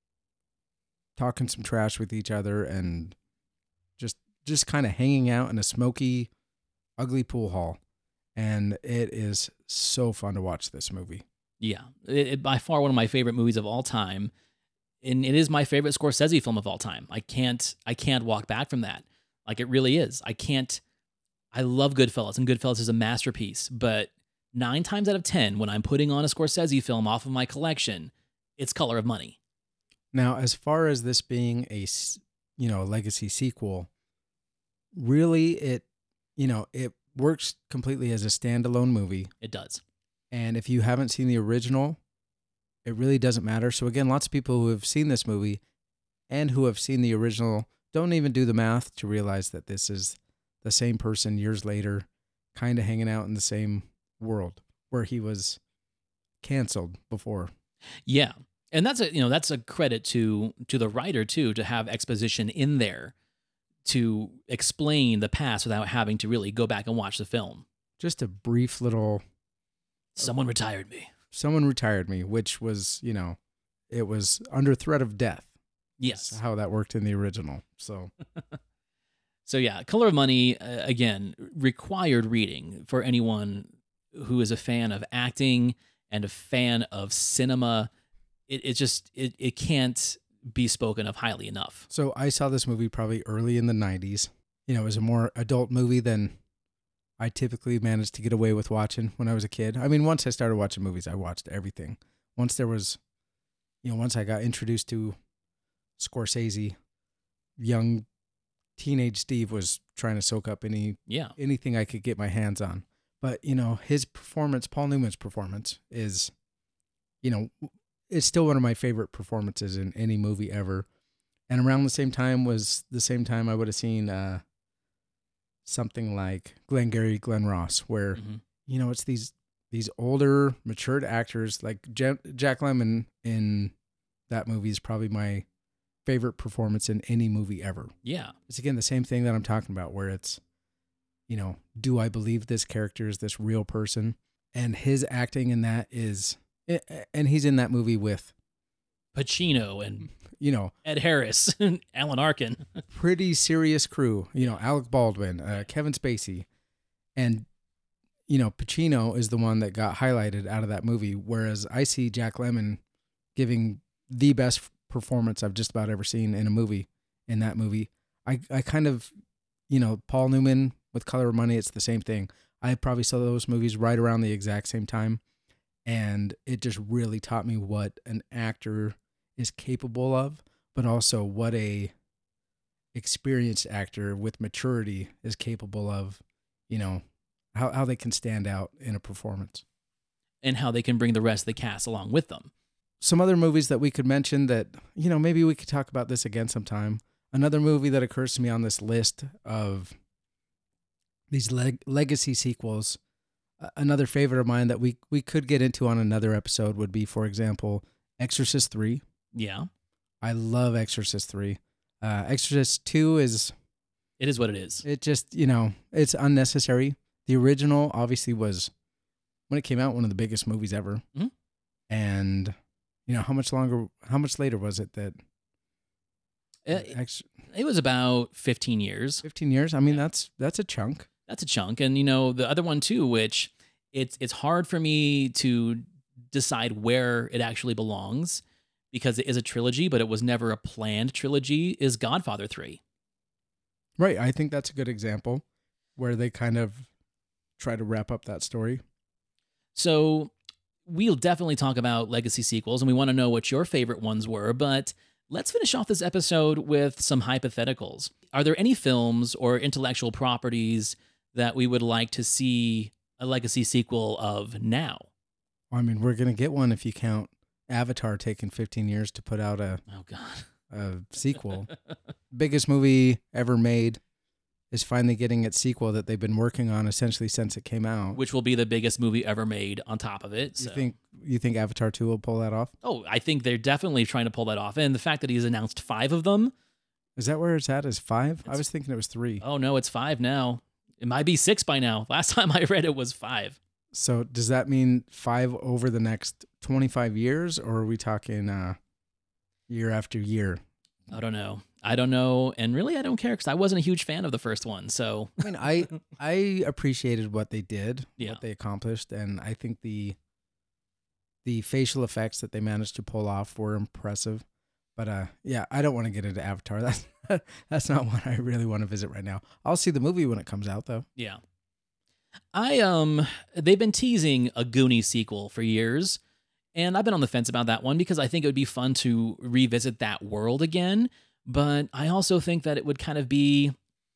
talking some trash with each other and just just kind of hanging out in a smoky, ugly pool hall. And it is so fun to watch this movie. Yeah, it, it, by far one of my favorite movies of all time, and it is my favorite Scorsese film of all time. I can't, I can't walk back from that. Like, it really is. I can't. I love Goodfellas, and Goodfellas is a masterpiece. But nine times out of ten, when I'm putting on a Scorsese film off of my collection, it's Color of Money. Now, as far as this being a, you know, legacy sequel, really, it, you know, it works completely as a standalone movie. It does. And if you haven't seen the original, it really doesn't matter. So again, lots of people who have seen this movie and who have seen the original don't even do the math to realize that this is the same person years later, kind of hanging out in the same world where he was canceled before. Yeah. And that's a, you know, that's a credit to to the writer too, to have exposition in there to explain the past without having to really go back and watch the film. Just a brief little... Someone retired me. Someone retired me, which was, you know, it was under threat of death. Yes. That's how that worked in the original. So, so yeah, Color of Money, uh, again, required reading for anyone who is a fan of acting and a fan of cinema. It, it just, it, it can't be spoken of highly enough. So I saw this movie probably early in the nineties. You know, it was a more adult movie than I typically managed to get away with watching when I was a kid. I mean, once I started watching movies, I watched everything. Once there was, you know, once I got introduced to Scorsese, young teenage Steve was trying to soak up any yeah. anything I could get my hands on. But, you know, his performance, Paul Newman's performance is, you know, it's still one of my favorite performances in any movie ever. And around the same time was the same time I would have seen uh, something like Glengarry Glen Ross, where, mm-hmm. you know, it's these these older, matured actors. Like Jack, Jack Lemmon in that movie is probably my favorite performance in any movie ever. Yeah. It's, again, the same thing that I'm talking about, where it's, you know, do I believe this character is this real person? And his acting in that is, and he's in that movie with Pacino and, you know, Ed Harris and Alan Arkin. Pretty serious crew, you know, Alec Baldwin, uh, Kevin Spacey. And, you know, Pacino is the one that got highlighted out of that movie. Whereas I see Jack Lemmon giving the best performance I've just about ever seen in a movie in that movie. I, I kind of, you know, Paul Newman with Color of Money, it's the same thing. I probably saw those movies right around the exact same time. And it just really taught me what an actor is capable of, but also what a experienced actor with maturity is capable of, you know, how, how they can stand out in a performance. And how they can bring the rest of the cast along with them. Some other movies that we could mention that, you know, maybe we could talk about this again sometime. Another movie that occurs to me on this list of these leg- legacy sequels, uh, another favorite of mine that we, we could get into on another episode would be, for example, Exorcist three. Yeah. I love Exorcist three. Uh, Exorcist two is... It is what it is. It just, you know, it's unnecessary. The original obviously was, when it came out, one of the biggest movies ever. Mm-hmm. And, you know, how much longer, how much later was it that... It, Ex- it was about fifteen years. fifteen years? I mean, yeah. that's that's a chunk. That's a chunk. And, you know, the other one too, which it's it's hard for me to decide where it actually belongs because it is a trilogy, but it was never a planned trilogy, is Godfather three. Right. I think that's a good example where they kind of try to wrap up that story. So we'll definitely talk about legacy sequels, and we want to know what your favorite ones were, but let's finish off this episode with some hypotheticals. Are there any films or intellectual properties that we would like to see a legacy sequel of now? I mean, we're going to get one if you count Avatar taking fifteen years to put out a, oh God. a sequel. Biggest movie ever made is finally getting its sequel that they've been working on essentially since it came out. Which will be the biggest movie ever made on top of it. You so. think you think Avatar two will pull that off? Oh, I think they're definitely trying to pull that off. And the fact that he's announced five of them. Is that where it's at? Is five? I was thinking it was three. Oh, no, it's five now. It might be six by now. Last time I read it was five. So does that mean five over the next twenty-five years, or are we talking uh, year after year? I don't know. I don't know. And really, I don't care because I wasn't a huge fan of the first one. So I mean, I I appreciated what they did, yeah. what they accomplished, and I think the the facial effects that they managed to pull off were impressive. But uh, yeah, I don't want to get into Avatar. That's that's not what I really want to visit right now. I'll see the movie when it comes out, though. Yeah. I um, they've been teasing a Goonies sequel for years, and I've been on the fence about that one because I think it would be fun to revisit that world again. But I also think that it would kind of be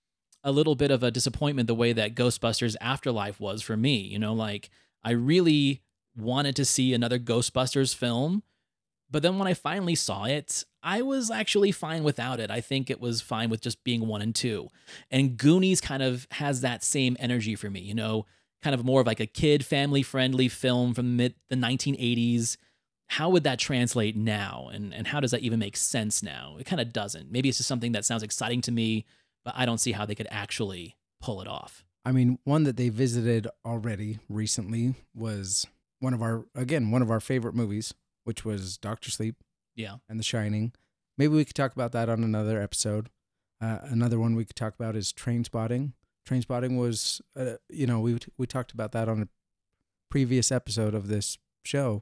a little bit of a disappointment the way that Ghostbusters Afterlife was for me. You know, like I really wanted to see another Ghostbusters film, but then when I finally saw it, I was actually fine without it. I think it was fine with just being one and two. And Goonies kind of has that same energy for me, you know, kind of more of like a kid family-friendly film from the mid the nineteen eighties. How would that translate now? And, and how does that even make sense now? It kind of doesn't. Maybe it's just something that sounds exciting to me, but I don't see how they could actually pull it off. I mean, one that they visited already recently was one of our, again, one of our favorite movies, which was Doctor Sleep. Yeah. And The Shining. Maybe we could talk about that on another episode. Uh, another one we could talk about is Trainspotting. Trainspotting was, uh, you know, we we talked about that on a previous episode of this show.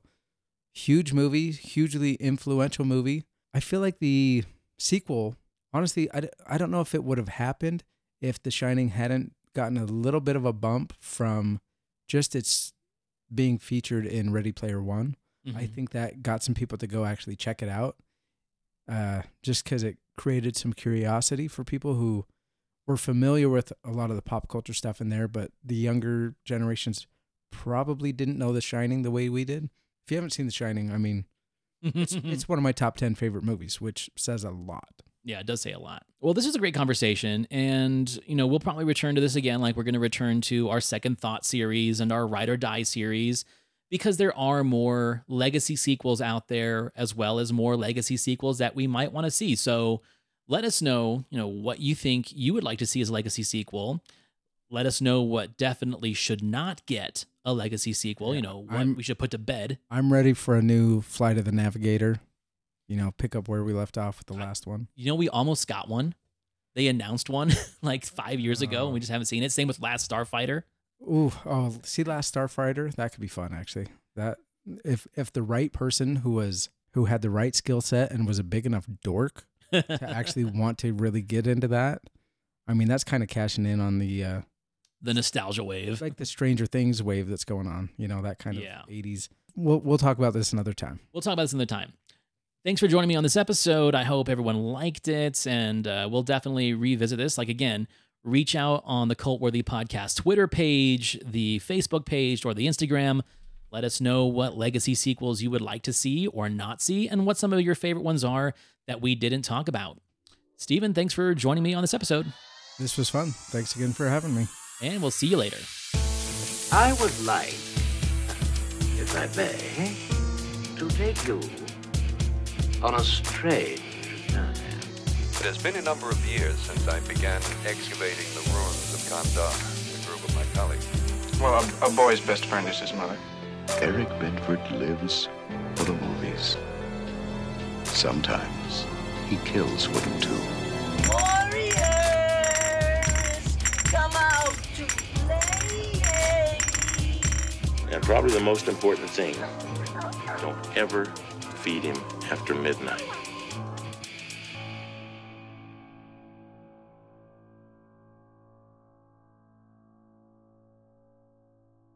Huge movie, hugely influential movie. I feel like the sequel, honestly, I, I don't know if it would have happened if The Shining hadn't gotten a little bit of a bump from just its being featured in Ready Player One. Mm-hmm. I think that got some people to go actually check it out, uh, just because it created some curiosity for people who were familiar with a lot of the pop culture stuff in there, but the younger generations probably didn't know The Shining the way we did. If you haven't seen The Shining, I mean, it's, it's one of my top ten favorite movies, which says a lot. Yeah, it does say a lot. Well, this is a great conversation, and, you know, we'll probably return to this again, like we're going to return to our Second Thought series and our Ride or Die series, because there are more legacy sequels out there, as well as more legacy sequels that we might want to see. So let us know, you know, what you think you would like to see as a legacy sequel. Let us know what definitely should not get a legacy sequel, yeah, you know, what I'm, we should put to bed. I'm ready for a new Flight of the Navigator. You know, pick up where we left off with the last one. You know, we almost got one. They announced one like five years ago, oh. and we just haven't seen it. Same with Last Starfighter. Ooh, oh, see Last Starfighter? That could be fun, actually. That if if the right person who was who had the right skill set and was a big enough dork to actually want to really get into that, I mean, that's kind of cashing in on the uh, the nostalgia wave, like the Stranger Things wave that's going on. You know, that kind of yeah. eighties. We'll we'll talk about this another time. We'll talk about this another time. Thanks for joining me on this episode. I hope everyone liked it, and uh, we'll definitely revisit this. Like, again, reach out on the Cultworthy Podcast Twitter page, the Facebook page, or the Instagram. Let us know what legacy sequels you would like to see or not see, and what some of your favorite ones are that we didn't talk about. Steven, thanks for joining me on this episode. This was fun. Thanks again for having me. And we'll see you later. I would like, if I may, to take you on a strange journey. It has been a number of years since I began excavating the ruins of Kandar with a group of my colleagues. Well, a, a boy's best friend is his mother. Eric Bedford lives for the movies. Sometimes he kills for them too. Warriors, come out to play. And probably the most important thing, don't ever feed him after midnight.